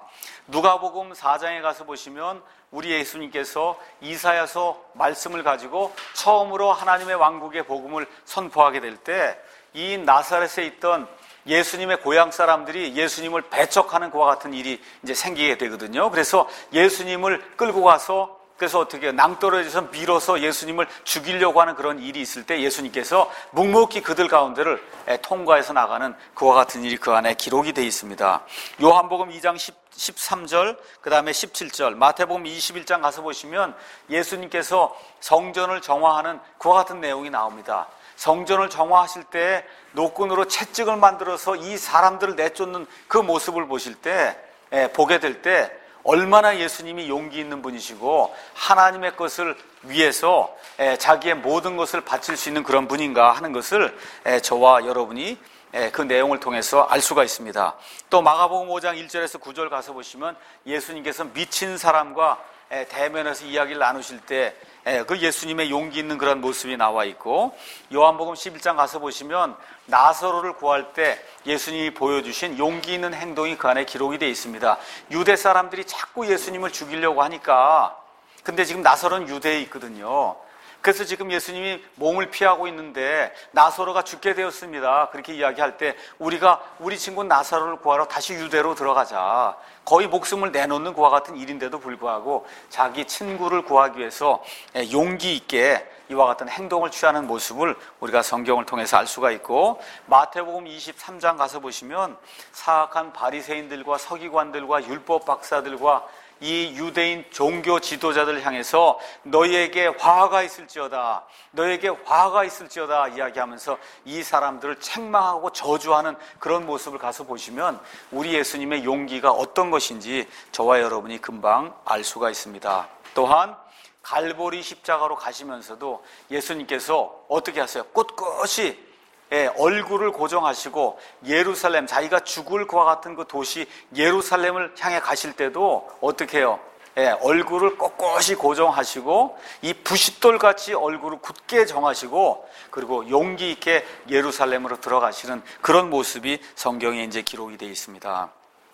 누가복음 사 장에 가서 보시면 우리 예수님께서 이사야서 말씀을 가지고 처음으로 하나님의 왕국의 복음을 선포하게 될 때 이 나사렛에 있던 예수님의 고향 사람들이 예수님을 배척하는 그와 같은 일이 이제 생기게 되거든요. 그래서 예수님을 끌고 가서, 그래서 어떻게 낭떠러지에서 밀어서 예수님을 죽이려고 하는 그런 일이 있을 때 예수님께서 묵묵히 그들 가운데를 통과해서 나가는 그와 같은 일이 그 안에 기록이 되어 있습니다. 요한복음 이 장 십삼 절, 그 다음에 십칠 절, 마태복음 이십일 장 가서 보시면 예수님께서 성전을 정화하는 그와 같은 내용이 나옵니다. 성전을 정화하실 때 노끈으로 채찍을 만들어서 이 사람들을 내쫓는 그 모습을 보실 때, 예, 보게 될 때 얼마나 예수님이 용기 있는 분이시고 하나님의 것을 위해서 예, 자기의 모든 것을 바칠 수 있는 그런 분인가 하는 것을 예, 저와 여러분이 예, 그 내용을 통해서 알 수가 있습니다. 또 마가복음 오 장 일 절에서 구 절 가서 보시면 예수님께서 미친 사람과 예, 대면해서 이야기를 나누실 때 그 예수님의 용기 있는 그런 모습이 나와 있고, 요한복음 십일 장 가서 보시면 나사로를 구할 때 예수님이 보여주신 용기 있는 행동이 그 안에 기록이 되어 있습니다. 유대 사람들이 자꾸 예수님을 죽이려고 하니까, 근데 지금 나사로는 유대에 있거든요. 그래서 지금 예수님이 몸을 피하고 있는데 나사로가 죽게 되었습니다. 그렇게 이야기할 때 우리가 우리 친구 나사로를 구하러 다시 유대로 들어가자. 거의 목숨을 내놓는 그와 같은 일인데도 불구하고 자기 친구를 구하기 위해서 용기 있게 이와 같은 행동을 취하는 모습을 우리가 성경을 통해서 알 수가 있고, 마태복음 이십삼 장 가서 보시면 사악한 바리새인들과 서기관들과 율법 박사들과 이 유대인 종교 지도자들 향해서 너희에게 화가 있을지어다, 너희에게 화가 있을지어다 이야기하면서 이 사람들을 책망하고 저주하는 그런 모습을 가서 보시면 우리 예수님의 용기가 어떤 것인지 저와 여러분이 금방 알 수가 있습니다. 또한 갈보리 십자가로 가시면서도 예수님께서 어떻게 하세요? 꿋꿋이 예, 얼굴을 고정하시고 예루살렘, 자기가 죽을 그와 같은 그 도시 예루살렘을 향해 가실 때도 어떻게 해요? 예, 얼굴을 꼿꼿이 고정하시고 이 부싯돌같이 얼굴을 굳게 정하시고 그리고 용기 있게 예루살렘으로 들어가시는 그런 모습이 성경에 이제 기록이 되어 있습니다.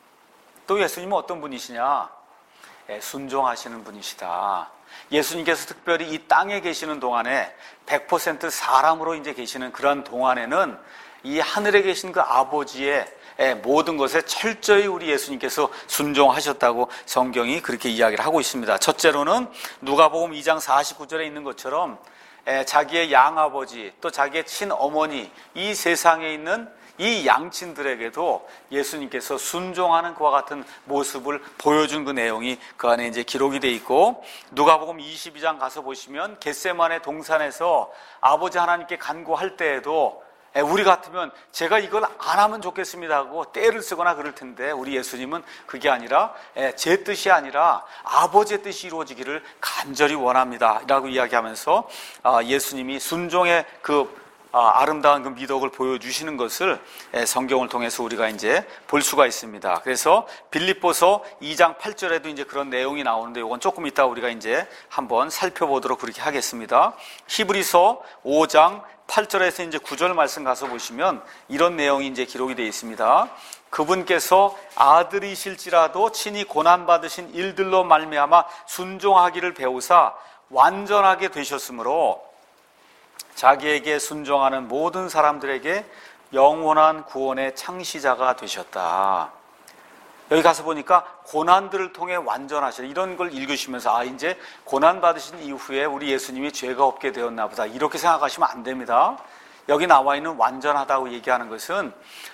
또 예수님은 어떤 분이시냐? 예, 순종하시는 분이시다. 예수님께서 특별히 이 땅에 계시는 동안에 백 퍼센트 사람으로 이제 계시는 그런 동안에는 이 하늘에 계신 그 아버지의 모든 것에 철저히 우리 예수님께서 순종하셨다고 성경이 그렇게 이야기를 하고 있습니다. 첫째로는 누가복음 이 장 사십구 절에 있는 것처럼 자기의 양아버지 또 자기의 친어머니 이 세상에 있는 이 양친들에게도 예수님께서 순종하는 그와 같은 모습을 보여준 그 내용이 그 안에 이제 기록이 되어 있고, 누가복음 이십이 장 가서 보시면 겟세마네 동산에서 아버지 하나님께 간구할 때에도 우리 같으면 제가 이걸 안 하면 좋겠습니다 하고 떼를 쓰거나 그럴 텐데 우리 예수님은 그게 아니라 제 뜻이 아니라 아버지의 뜻이 이루어지기를 간절히 원합니다 라고 이야기하면서 예수님이 순종의 그 아름다운 그 미덕을 보여주시는 것을 성경을 통해서 우리가 이제 볼 수가 있습니다. 그래서 빌립보서 이 장 팔 절에도 이제 그런 내용이 나오는데 이건 조금 이따 우리가 이제 한번 살펴보도록 그렇게 하겠습니다. 히브리서 오 장 팔 절에서 이제 구 절 말씀 가서 보시면 이런 내용이 이제 기록이 되어 있습니다. 그분께서 아들이실지라도 친히 고난받으신 일들로 말미암아 순종하기를 배우사 완전하게 되셨으므로 자기에게 순종하는 모든 사람들에게 영원한 구원의 창시자가 되셨다. 여기 가서 보니까 고난들을 통해 완전하시다 이런 걸 읽으시면서 아 이제 고난 받으신 이후에 우리 예수님이 죄가 없게 되었나 보다 이렇게 생각하시면 안 됩니다. 여기 나와 있는 완전하다고 얘기하는 것은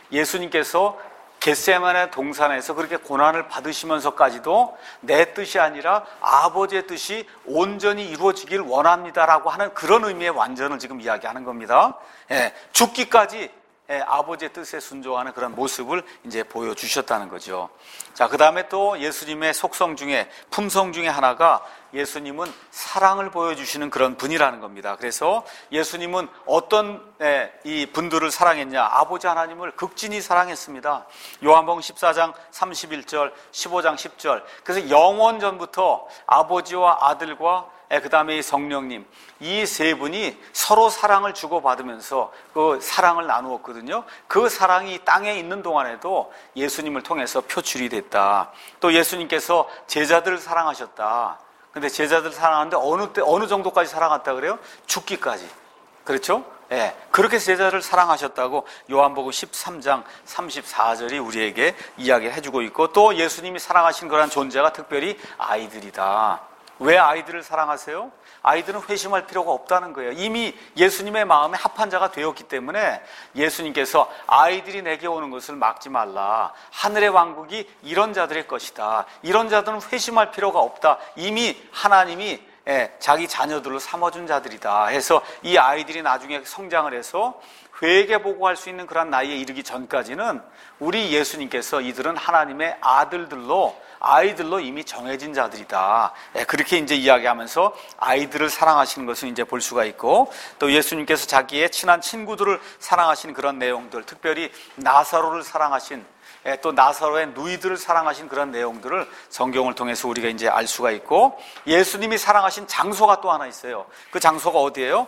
예수님께서 겟세마네 동산에서 그렇게 고난을 받으시면서까지도 내 뜻이 아니라 아버지의 뜻이 온전히 이루어지길 원합니다라고 하는 그런 의미의 완전을 지금 이야기하는 겁니다. 예, 죽기까지 예, 아버지의 뜻에 순종하는 그런 모습을 이제 보여주셨다는 거죠. 자, 그 다음에 또 예수님의 속성 중에, 품성 중에 하나가 예수님은 사랑을 보여주시는 그런 분이라는 겁니다. 그래서 예수님은 어떤 예, 이 분들을 사랑했냐? 아버지 하나님을 극진히 사랑했습니다. 요한복음 십사 장 삼십일 절, 십오 장 십 절. 그래서 영원 전부터 아버지와 아들과 그 다음에 성령님 이 세 분이 서로 사랑을 주고받으면서 그 사랑을 나누었거든요. 그 사랑이 땅에 있는 동안에도 예수님을 통해서 표출이 됐다. 또 예수님께서 제자들을 사랑하셨다. 근데 제자들을 사랑하는데 어느 때 어느 정도까지 사랑했다 그래요? 죽기까지. 그렇죠? 예, 네, 그렇게 제자를 사랑하셨다고 요한복음 십삼 장 삼십사 절이 우리에게 이야기를 해주고 있고, 또 예수님이 사랑하신 그런 존재가 특별히 아이들이다. 왜 아이들을 사랑하세요? 아이들은 회심할 필요가 없다는 거예요. 이미 예수님의 마음에 합한 자가 되었기 때문에 예수님께서 아이들이 내게 오는 것을 막지 말라. 하늘의 왕국이 이런 자들의 것이다. 이런 자들은 회심할 필요가 없다. 이미 하나님이 자기 자녀들로 삼아준 자들이다 해서 이 아이들이 나중에 성장을 해서 회개 보고할 수 있는 그런 나이에 이르기 전까지는 우리 예수님께서 이들은 하나님의 아들들로 아이들로 이미 정해진 자들이다. 그렇게 이제 이야기하면서 아이들을 사랑하시는 것을 이제 볼 수가 있고, 또 예수님께서 자기의 친한 친구들을 사랑하신 그런 내용들, 특별히 나사로를 사랑하신, 또 나사로의 누이들을 사랑하신 그런 내용들을 성경을 통해서 우리가 이제 알 수가 있고, 예수님이 사랑하신 장소가 또 하나 있어요. 그 장소가 어디예요?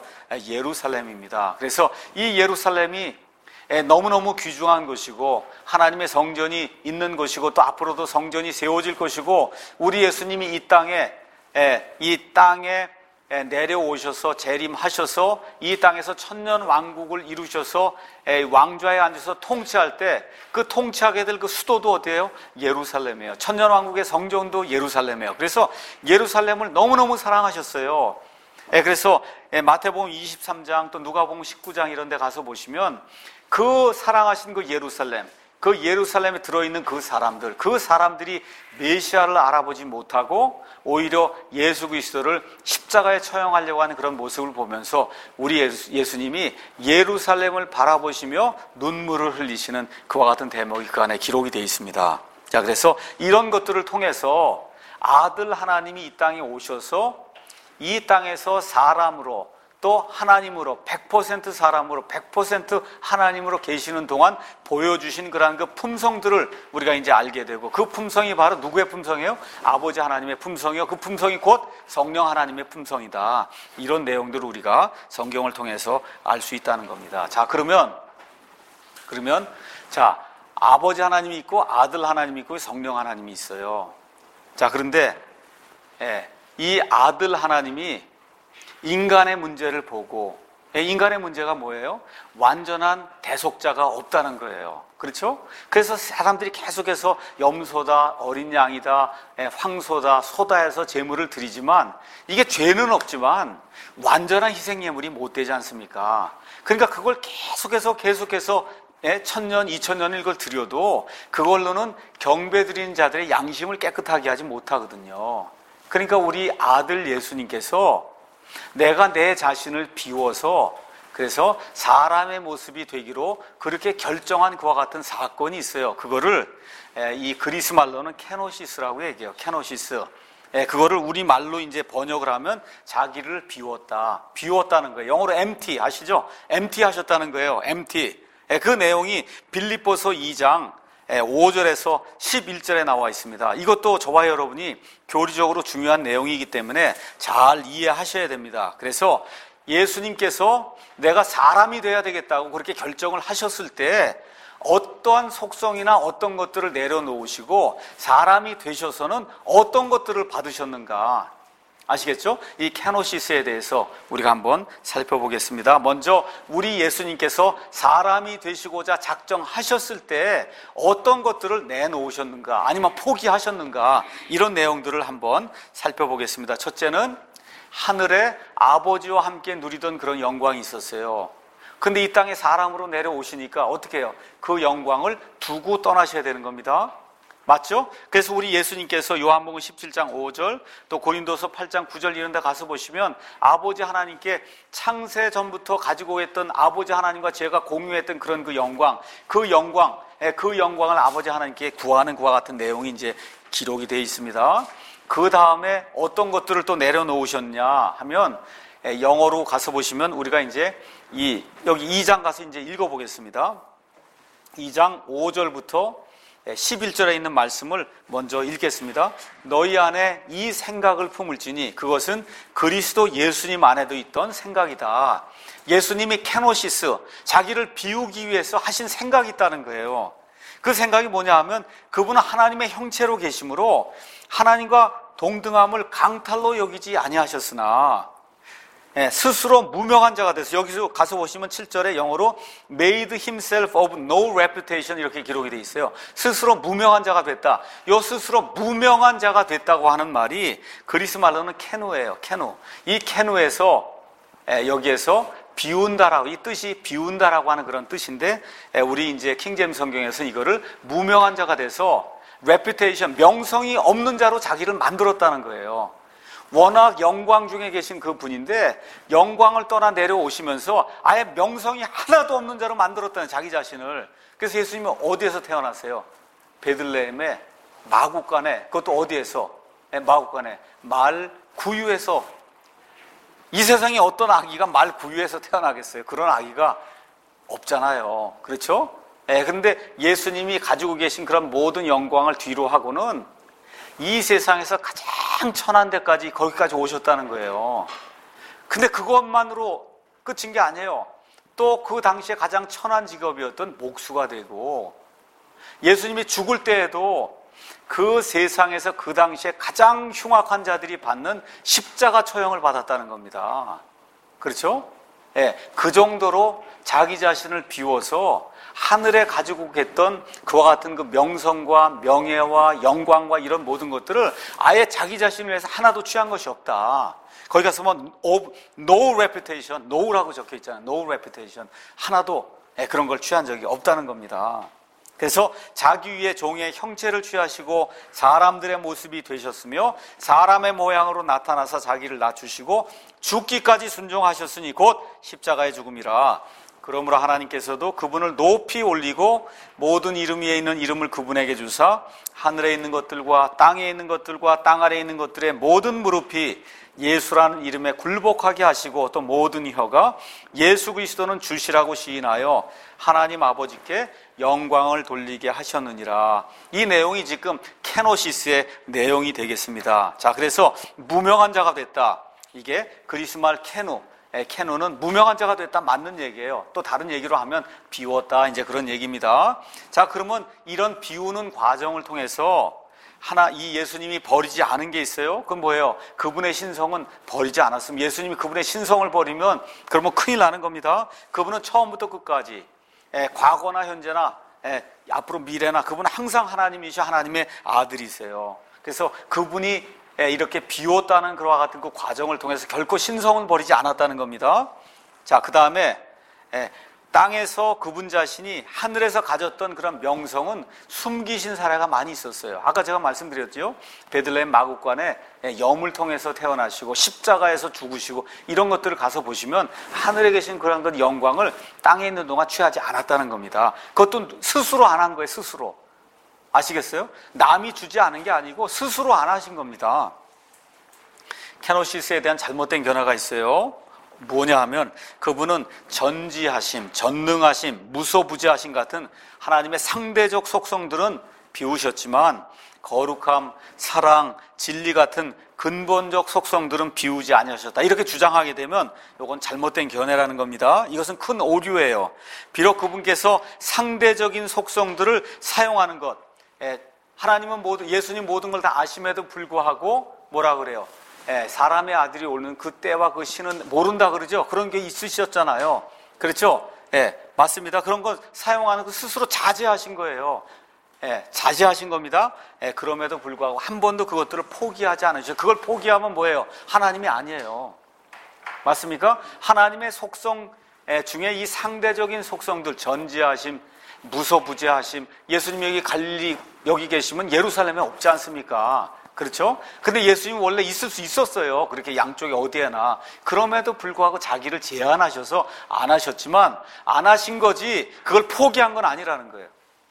예루살렘입니다. 그래서 이 예루살렘이 너무너무 귀중한 것이고 하나님의 성전이 있는 것이고 또 앞으로도 성전이 세워질 것이고 우리 예수님이 이 땅에 이 땅에 내려오셔서 재림하셔서 이 땅에서 천년 왕국을 이루셔서 왕좌에 앉아서 통치할 때 그 통치하게 될 그 수도도 어디예요? 예루살렘이에요. 천년 왕국의 성전도 예루살렘이에요. 그래서 예루살렘을 너무너무 사랑하셨어요. 그래서 마태복음 이십삼 장 또 누가복음 십구 장 이런 데 가서 보시면 그 사랑하신 그 예루살렘, 그 예루살렘에 들어있는 그 사람들, 그 사람들이 메시아를 알아보지 못하고 오히려 예수 그리스도를 십자가에 처형하려고 하는 그런 모습을 보면서 우리 예수, 예수님이 예루살렘을 바라보시며 눈물을 흘리시는 그와 같은 대목이 그 안에 기록이 되어 있습니다. 자, 그래서 이런 것들을 통해서 아들 하나님이 이 땅에 오셔서 이 땅에서 사람으로 또 하나님으로 백 퍼센트 사람으로 백 퍼센트 하나님으로 계시는 동안 보여주신 그러한 그 품성들을 우리가 이제 알게 되고, 그 품성이 바로 누구의 품성이에요? 아버지 하나님의 품성이요. 그 품성이 곧 성령 하나님의 품성이다. 이런 내용들을 우리가 성경을 통해서 알 수 있다는 겁니다. 자, 그러면 그러면 자, 아버지 하나님이 있고 아들 하나님이 있고 성령 하나님이 있어요. 자, 그런데 예, 이 아들 하나님이 인간의 문제를 보고, 인간의 문제가 뭐예요? 완전한 대속자가 없다는 거예요. 그렇죠? 그래서 사람들이 계속해서 염소다, 어린 양이다, 황소다, 소다 해서 제물을 드리지만 이게 죄는 없지만 완전한 희생예물이 못 되지 않습니까? 그러니까 그걸 계속해서 계속해서 천년, 이천년을 이걸 드려도 그걸로는 경배드리는 자들의 양심을 깨끗하게 하지 못하거든요. 그러니까 우리 아들 예수님께서 내가 내 자신을 비워서 그래서 사람의 모습이 되기로 그렇게 결정한 그와 같은 사건이 있어요. 그거를 이 그리스 말로는 케노시스라고 얘기해요. 케노시스. 그거를 우리 말로 이제 번역을 하면 자기를 비웠다. 비웠다는 거예요. 영어로 empty 아시죠? empty 하셨다는 거예요. empty. 그 내용이 빌립보서 이 장 오 절에서 십일 절에 나와 있습니다. 이것도 저와 여러분이 교리적으로 중요한 내용이기 때문에 잘 이해하셔야 됩니다. 그래서 예수님께서 내가 사람이 돼야 되겠다고 그렇게 결정을 하셨을 때 어떠한 속성이나 어떤 것들을 내려놓으시고 사람이 되셔서는 어떤 것들을 받으셨는가 아시겠죠? 이 케노시스에 대해서 우리가 한번 살펴보겠습니다. 먼저 우리 예수님께서 사람이 되시고자 작정하셨을 때 어떤 것들을 내놓으셨는가 아니면 포기하셨는가 이런 내용들을 한번 살펴보겠습니다. 첫째는 하늘에 아버지와 함께 누리던 그런 영광이 있었어요. 근데 이 땅에 사람으로 내려오시니까 어떻게 해요? 그 영광을 두고 떠나셔야 되는 겁니다. 맞죠? 그래서 우리 예수님께서 요한복음 십칠 장 오 절 또 고린도서 팔 장 구 절 이런 데 가서 보시면 아버지 하나님께 창세 전부터 가지고 있던 아버지 하나님과 제가 공유했던 그런 그 영광, 그 영광, 그 영광을 아버지 하나님께 구하는 그와 같은 내용이 이제 기록이 되어 있습니다. 그 다음에 어떤 것들을 또 내려놓으셨냐 하면 영어로 가서 보시면 우리가 이제 이 여기 이 장 가서 이제 읽어보겠습니다. 이 장 오 절부터 십일 절에 있는 말씀을 먼저 읽겠습니다. 너희 안에 이 생각을 품을지니 그것은 그리스도 예수님 안에도 있던 생각이다. 예수님이 케노시스, 자기를 비우기 위해서 하신 생각이 있다는 거예요. 그 생각이 뭐냐 하면 그분은 하나님의 형체로 계심으로 하나님과 동등함을 강탈로 여기지 아니하셨으나 스스로 무명한 자가 돼서, 여기서 가서 보시면 칠 절에 영어로 made himself of no reputation 이렇게 기록이 되어 있어요. 스스로 무명한 자가 됐다. 이 스스로 무명한 자가 됐다고 하는 말이 그리스 말로는 케누예요. 케누. 이 케누에서 여기에서 비운다라고, 이 뜻이 비운다라고 하는 그런 뜻인데 우리 이제 킹제임스 성경에서는 이거를 무명한 자가 돼서 reputation, 명성이 없는 자로 자기를 만들었다는 거예요. 워낙 영광 중에 계신 그 분인데 영광을 떠나 내려오시면서 아예 명성이 하나도 없는 자로 만들었다는 자기 자신을. 그래서 예수님은 어디에서 태어났어요? 베들레헴의 마구간에, 그것도 어디에서? 마구간에 말 구유에서. 이 세상에 어떤 아기가 말 구유에서 태어나겠어요? 그런 아기가 없잖아요. 그렇죠? 예, 그런데 예수님이 가지고 계신 그런 모든 영광을 뒤로 하고는 이 세상에서 가장 천한 데까지 거기까지 오셨다는 거예요. 근데 그것만으로 끝인 게 아니에요. 또 그 당시에 가장 천한 직업이었던 목수가 되고, 예수님이 죽을 때에도 그 세상에서 그 당시에 가장 흉악한 자들이 받는 십자가 처형을 받았다는 겁니다. 그렇죠? 예, 그 정도로 자기 자신을 비워서 하늘에 가지고 계던 그와 같은 그 명성과 명예와 영광과 이런 모든 것들을 아예 자기 자신을 위해서 하나도 취한 것이 없다. 거기 가서 뭐 no reputation, no라고 적혀 있잖아요. no reputation. 하나도 그런 걸 취한 적이 없다는 겁니다. 그래서 자기 위에 종의 형체를 취하시고 사람들의 모습이 되셨으며 사람의 모양으로 나타나서 자기를 낮추시고 죽기까지 순종하셨으니 곧 십자가의 죽음이라. 그러므로 하나님께서도 그분을 높이 올리고 모든 이름 위에 있는 이름을 그분에게 주사 하늘에 있는 것들과 땅에 있는 것들과 땅 아래에 있는 것들의 모든 무릎이 예수라는 이름에 굴복하게 하시고 또 모든 혀가 예수 그리스도는 주시라고 시인하여 하나님 아버지께 영광을 돌리게 하셨느니라. 이 내용이 지금 케노시스의 내용이 되겠습니다. 자, 그래서 무명한 자가 됐다. 이게 그리스 말 케누, 케누는 무명한 자가 됐다 맞는 얘기예요. 또 다른 얘기로 하면 비웠다, 이제 그런 얘기입니다. 자, 그러면 이런 비우는 과정을 통해서 하나 이 예수님이 버리지 않은 게 있어요. 그건 뭐예요? 그분의 신성은 버리지 않았으면, 예수님이 그분의 신성을 버리면 그러면 큰일 나는 겁니다. 그분은 처음부터 끝까지 에, 과거나 현재나 에, 앞으로 미래나 그분은 항상 하나님이시오, 하나님의 아들이세요. 그래서 그분이 에, 이렇게 비웠다는 그와 같은 그 과정을 통해서 결코 신성은 버리지 않았다는 겁니다. 자, 그 다음에 땅에서 그분 자신이 하늘에서 가졌던 그런 명성은 숨기신 사례가 많이 있었어요. 아까 제가 말씀드렸죠. 베들레헴 마국간에 염을 통해서 태어나시고 십자가에서 죽으시고 이런 것들을 가서 보시면 하늘에 계신 그런 것 영광을 땅에 있는 동안 취하지 않았다는 겁니다. 그것도 스스로 안 한 거예요. 스스로. 아시겠어요? 남이 주지 않은 게 아니고 스스로 안 하신 겁니다. 케노시스에 대한 잘못된 견해가 있어요. 뭐냐 하면 그분은 전지하심, 전능하심, 무소부재하심 같은 하나님의 상대적 속성들은 비우셨지만 거룩함, 사랑, 진리 같은 근본적 속성들은 비우지 아니하셨다. 이렇게 주장하게 되면 이건 잘못된 견해라는 겁니다. 이것은 큰 오류예요. 비록 그분께서 상대적인 속성들을 사용하는 것, 하나님은 모든, 예수님 모든 걸 다 아심에도 불구하고 뭐라 그래요? 예, 사람의 아들이 오는 그 때와 그 시는 모른다 그러죠. 그런 게 있으셨잖아요. 그렇죠? 예, 맞습니다. 그런 거 사용하는 거 스스로 자제하신 거예요. 예, 자제하신 겁니다. 예, 그럼에도 불구하고 한 번도 그것들을 포기하지 않으셨어요. 그걸 포기하면 뭐예요? 하나님이 아니에요. 맞습니까? 하나님의 속성 중에 이 상대적인 속성들, 전지하심, 무소부재하심, 예수님 여기 갈릴리 여기 계시면 예루살렘에 없지 않습니까? 그렇죠? 근데 예수님 원래 있을 수 있었어요. 그렇게 양쪽에 어디에나. 그럼에도 불구하고 자기를 제한하셔서 안 하셨지만 안 하신 거지 그걸 포기한 건 아니라는 거예요.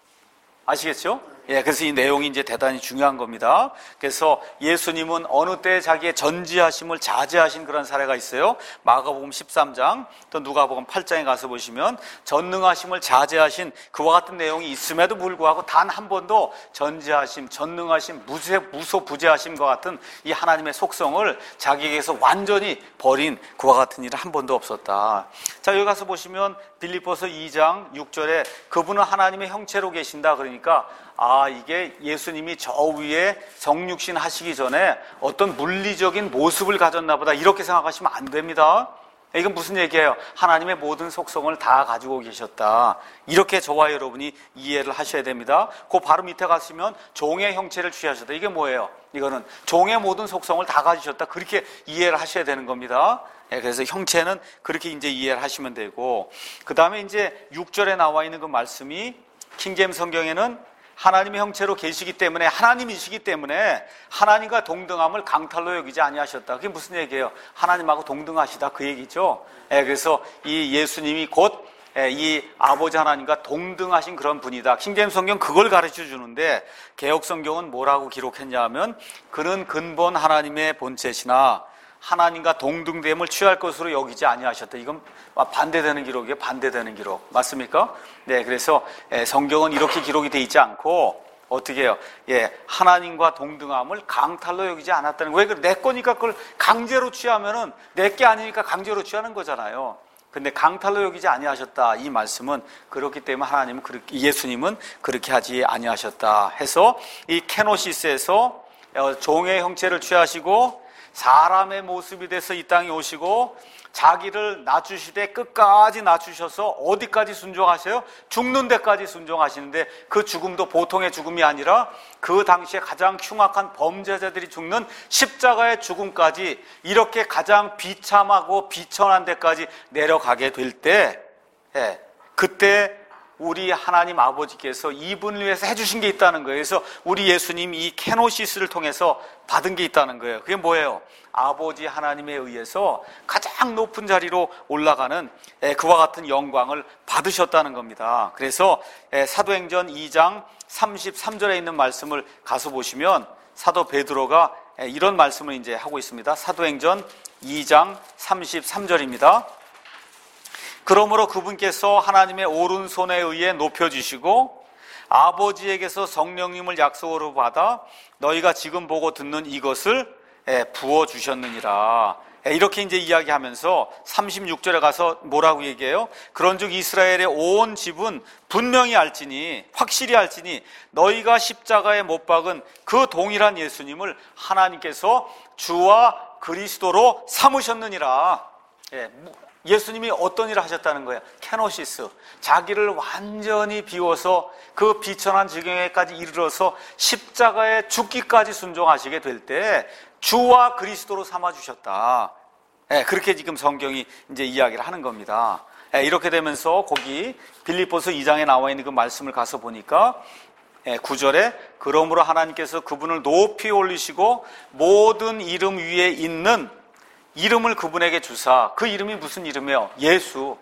아시겠죠? 예, 그래서 이 내용이 이제 대단히 중요한 겁니다. 그래서 예수님은 어느 때 자기의 전지하심을 자제하신 그런 사례가 있어요. 마가복음 십삼 장, 또 누가복음 팔 장에 가서 보시면 전능하심을 자제하신 그와 같은 내용이 있음에도 불구하고 단 한 번도 전지하심, 전능하심, 무소, 무소부재하심과 같은 이 하나님의 속성을 자기에게서 완전히 버린 그와 같은 일은 한 번도 없었다. 자, 여기 가서 보시면 빌립보서 이 장 육 절에 그분은 하나님의 형체로 계신다 그러니까 아, 이게 예수님이 저 위에 정육신 하시기 전에 어떤 물리적인 모습을 가졌나 보다 이렇게 생각하시면 안 됩니다. 이건 무슨 얘기예요? 하나님의 모든 속성을 다 가지고 계셨다. 이렇게 저와 여러분이 이해를 하셔야 됩니다. 그 바로 밑에 가시면 종의 형체를 취하셨다. 이게 뭐예요? 이거는 종의 모든 속성을 다 가지셨다. 그렇게 이해를 하셔야 되는 겁니다. 그래서 형체는 그렇게 이제 이해를 하시면 되고, 그 다음에 이제 육 절에 나와 있는 그 말씀이 킹제임스 성경에는 하나님의 형체로 계시기 때문에, 하나님이시기 때문에 하나님과 동등함을 강탈로 여기지 아니하셨다. 그게 무슨 얘기예요? 하나님하고 동등하시다 그 얘기죠. 예, 그래서 이 예수님이 곧 이 아버지 하나님과 동등하신 그런 분이다. 킹제임스 성경 그걸 가르쳐 주는데 개역 성경은 뭐라고 기록했냐 하면 그는 근본 하나님의 본체시나 하나님과 동등됨을 취할 것으로 여기지 아니하셨다. 이건 반대되는 기록이에요. 반대되는 기록. 맞습니까? 네, 그래서 성경은 이렇게 기록이 돼 있지 않고 어떻게 해요? 예, 하나님과 동등함을 강탈로 여기지 않았다는 거예요. 왜 그래? 내 거니까 그걸 강제로 취하면은 내 게 아니니까 강제로 취하는 거잖아요. 근데 강탈로 여기지 아니하셨다. 이 말씀은 그렇기 때문에 하나님은 그렇게, 예수님은 그렇게 하지 아니하셨다 해서 이 케노시스에서 종의 형체를 취하시고 사람의 모습이 돼서 이 땅에 오시고 자기를 낮추시되 끝까지 낮추셔서 어디까지 순종하세요? 죽는 데까지 순종하시는데 그 죽음도 보통의 죽음이 아니라 그 당시에 가장 흉악한 범죄자들이 죽는 십자가의 죽음까지 이렇게 가장 비참하고 비천한 데까지 내려가게 될 때, 예, 그때 우리 하나님 아버지께서 이분을 위해서 해주신 게 있다는 거예요. 그래서 우리 예수님이 이 케노시스를 통해서 받은 게 있다는 거예요. 그게 뭐예요? 아버지 하나님에 의해서 가장 높은 자리로 올라가는 그와 같은 영광을 받으셨다는 겁니다. 그래서 사도행전 이 장 삼십삼 절에 있는 말씀을 가서 보시면 사도 베드로가 이런 말씀을 이제 하고 있습니다. 사도행전 이 장 삼십삼 절입니다. 그러므로 그분께서 하나님의 오른손에 의해 높여주시고 아버지에게서 성령님을 약속으로 받아 너희가 지금 보고 듣는 이것을 부어주셨느니라. 이렇게 이제 이야기하면서 삼십육 절에 가서 뭐라고 얘기해요? 그런즉 이스라엘의 온 집은 분명히 알지니, 확실히 알지니 너희가 십자가에 못 박은 그 동일한 예수님을 하나님께서 주와 그리스도로 삼으셨느니라. 예, 예수님이 어떤 일을 하셨다는 거예요? 케노시스, 자기를 완전히 비워서 그 비천한 지경에까지 이르러서 십자가에 죽기까지 순종하시게 될 때 주와 그리스도로 삼아주셨다. 예, 그렇게 지금 성경이 이제 이야기를 하는 겁니다. 예, 이렇게 되면서 거기 빌립보서 이 장에 나와 있는 그 말씀을 가서 보니까 예, 구 절에 그러므로 하나님께서 그분을 높이 올리시고 모든 이름 위에 있는 이름을 그분에게 주사, 그 이름이 무슨 이름이에요? 예수.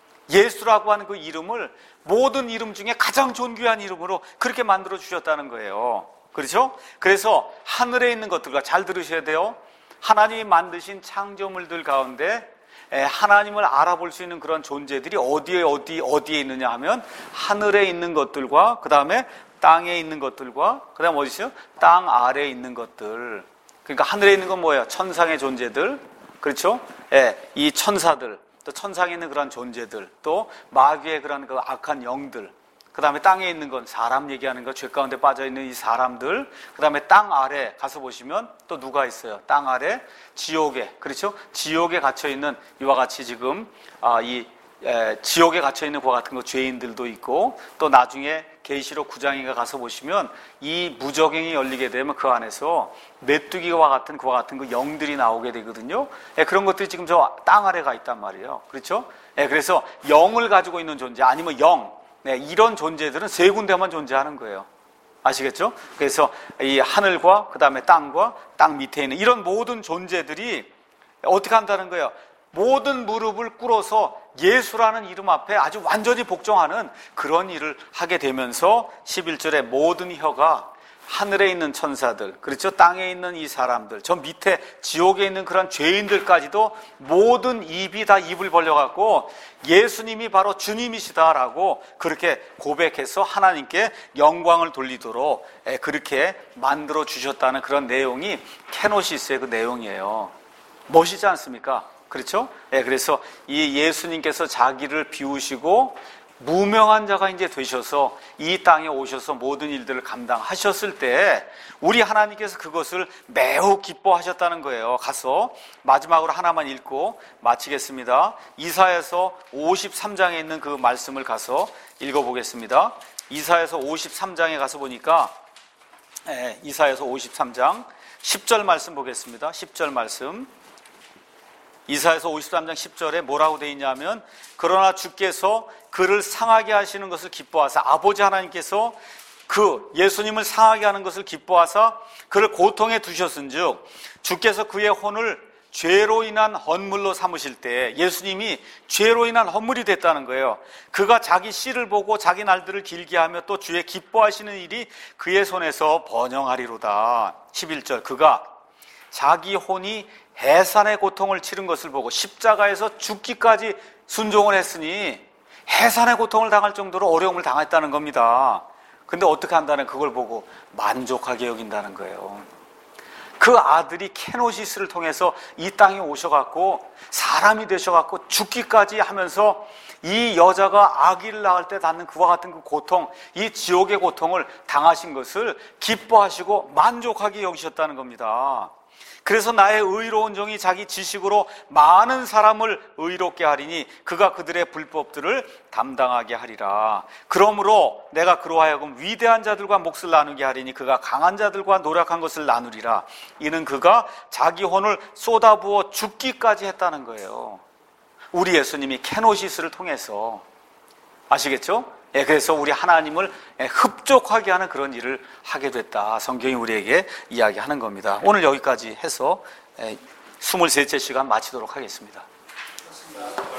예수라고 하는 그 이름을 모든 이름 중에 가장 존귀한 이름으로 그렇게 만들어 주셨다는 거예요. 그렇죠? 그래서 하늘에 있는 것들과, 잘 들으셔야 돼요. 하나님이 만드신 창조물들 가운데 하나님을 알아볼 수 있는 그런 존재들이 어디에 어디 어디에 있느냐 하면 하늘에 있는 것들과 그 다음에 땅에 있는 것들과 그 다음에 어디 있어요? 땅 아래에 있는 것들. 그러니까 하늘에 있는 건 뭐예요? 천상의 존재들. 그렇죠? 예, 이 천사들, 또 천상에 있는 그런 존재들, 또 마귀의 그런 그 악한 영들, 그 다음에 땅에 있는 건 사람 얘기하는 거, 죄 가운데 빠져있는 이 사람들, 그 다음에 땅 아래 가서 보시면 또 누가 있어요? 땅 아래 지옥에, 그렇죠? 지옥에 갇혀있는 이와 같이 지금 아, 이 에, 지옥에 갇혀있는 그와 같은 거 죄인들도 있고, 또 나중에 계시록 구 장에 가서 보시면 이 무저갱이 열리게 되면 그 안에서 메뚜기와 같은 그와 같은 그 영들이 나오게 되거든요. 예, 그런 것들이 지금 저 땅 아래가 있단 말이에요. 그렇죠? 예, 그래서 영을 가지고 있는 존재 아니면 영, 네, 이런 존재들은 세 군데만 존재하는 거예요. 아시겠죠? 그래서 이 하늘과 그 다음에 땅과 땅 밑에 있는 이런 모든 존재들이 어떻게 한다는 거예요? 모든 무릎을 꿇어서 예수라는 이름 앞에 아주 완전히 복종하는 그런 일을 하게 되면서 십일 절에 모든 혀가 하늘에 있는 천사들, 그렇죠? 땅에 있는 이 사람들, 저 밑에 지옥에 있는 그런 죄인들까지도 모든 입이 다 입을 벌려갖고 예수님이 바로 주님이시다라고 그렇게 고백해서 하나님께 영광을 돌리도록 그렇게 만들어 주셨다는 그런 내용이 케노시스의 그 내용이에요. 멋있지 않습니까? 그렇죠? 예, 그래서 이 예수님께서 자기를 비우시고 무명한 자가 이제 되셔서 이 땅에 오셔서 모든 일들을 감당하셨을 때 우리 하나님께서 그것을 매우 기뻐하셨다는 거예요. 가서 마지막으로 하나만 읽고 마치겠습니다. 이사야서 오십삼 장에 있는 그 말씀을 가서 읽어보겠습니다. 이사야서 오십삼 장에 가서 보니까 예, 이사야서 오십삼 장 십 절 말씀 보겠습니다. 십 절 말씀. 이사야서 오십삼 장 십 절에 뭐라고 되어 있냐면 그러나 주께서 그를 상하게 하시는 것을 기뻐하사, 아버지 하나님께서 그 예수님을 상하게 하는 것을 기뻐하사 그를 고통에 두셨은즉 주께서 그의 혼을 죄로 인한 헌물로 삼으실 때, 예수님이 죄로 인한 헌물이 됐다는 거예요. 그가 자기 씨를 보고 자기 날들을 길게 하며 또 주의 기뻐하시는 일이 그의 손에서 번영하리로다. 십일 절, 그가 자기 혼이 해산의 고통을 치른 것을 보고 십자가에서 죽기까지 순종을 했으니 해산의 고통을 당할 정도로 어려움을 당했다는 겁니다. 근데 어떻게 한다는, 그걸 보고 만족하게 여긴다는 거예요. 그 아들이 케노시스를 통해서 이 땅에 오셔갖고 사람이 되셔갖고 죽기까지 하면서 이 여자가 아기를 낳을 때 받는 그와 같은 그 고통, 이 지옥의 고통을 당하신 것을 기뻐하시고 만족하게 여기셨다는 겁니다. 그래서 나의 의로운 종이 자기 지식으로 많은 사람을 의롭게 하리니 그가 그들의 불법들을 담당하게 하리라. 그러므로 내가 그로 하여금 위대한 자들과 몫을 나누게 하리니 그가 강한 자들과 노력한 것을 나누리라. 이는 그가 자기 혼을 쏟아부어 죽기까지 했다는 거예요. 우리 예수님이 케노시스를 통해서, 아시겠죠? 예, 그래서 우리 하나님을 흡족하게 하는 그런 일을 하게 됐다. 성경이 우리에게 이야기하는 겁니다. 오늘 여기까지 해서 스물셋째 시간 마치도록 하겠습니다.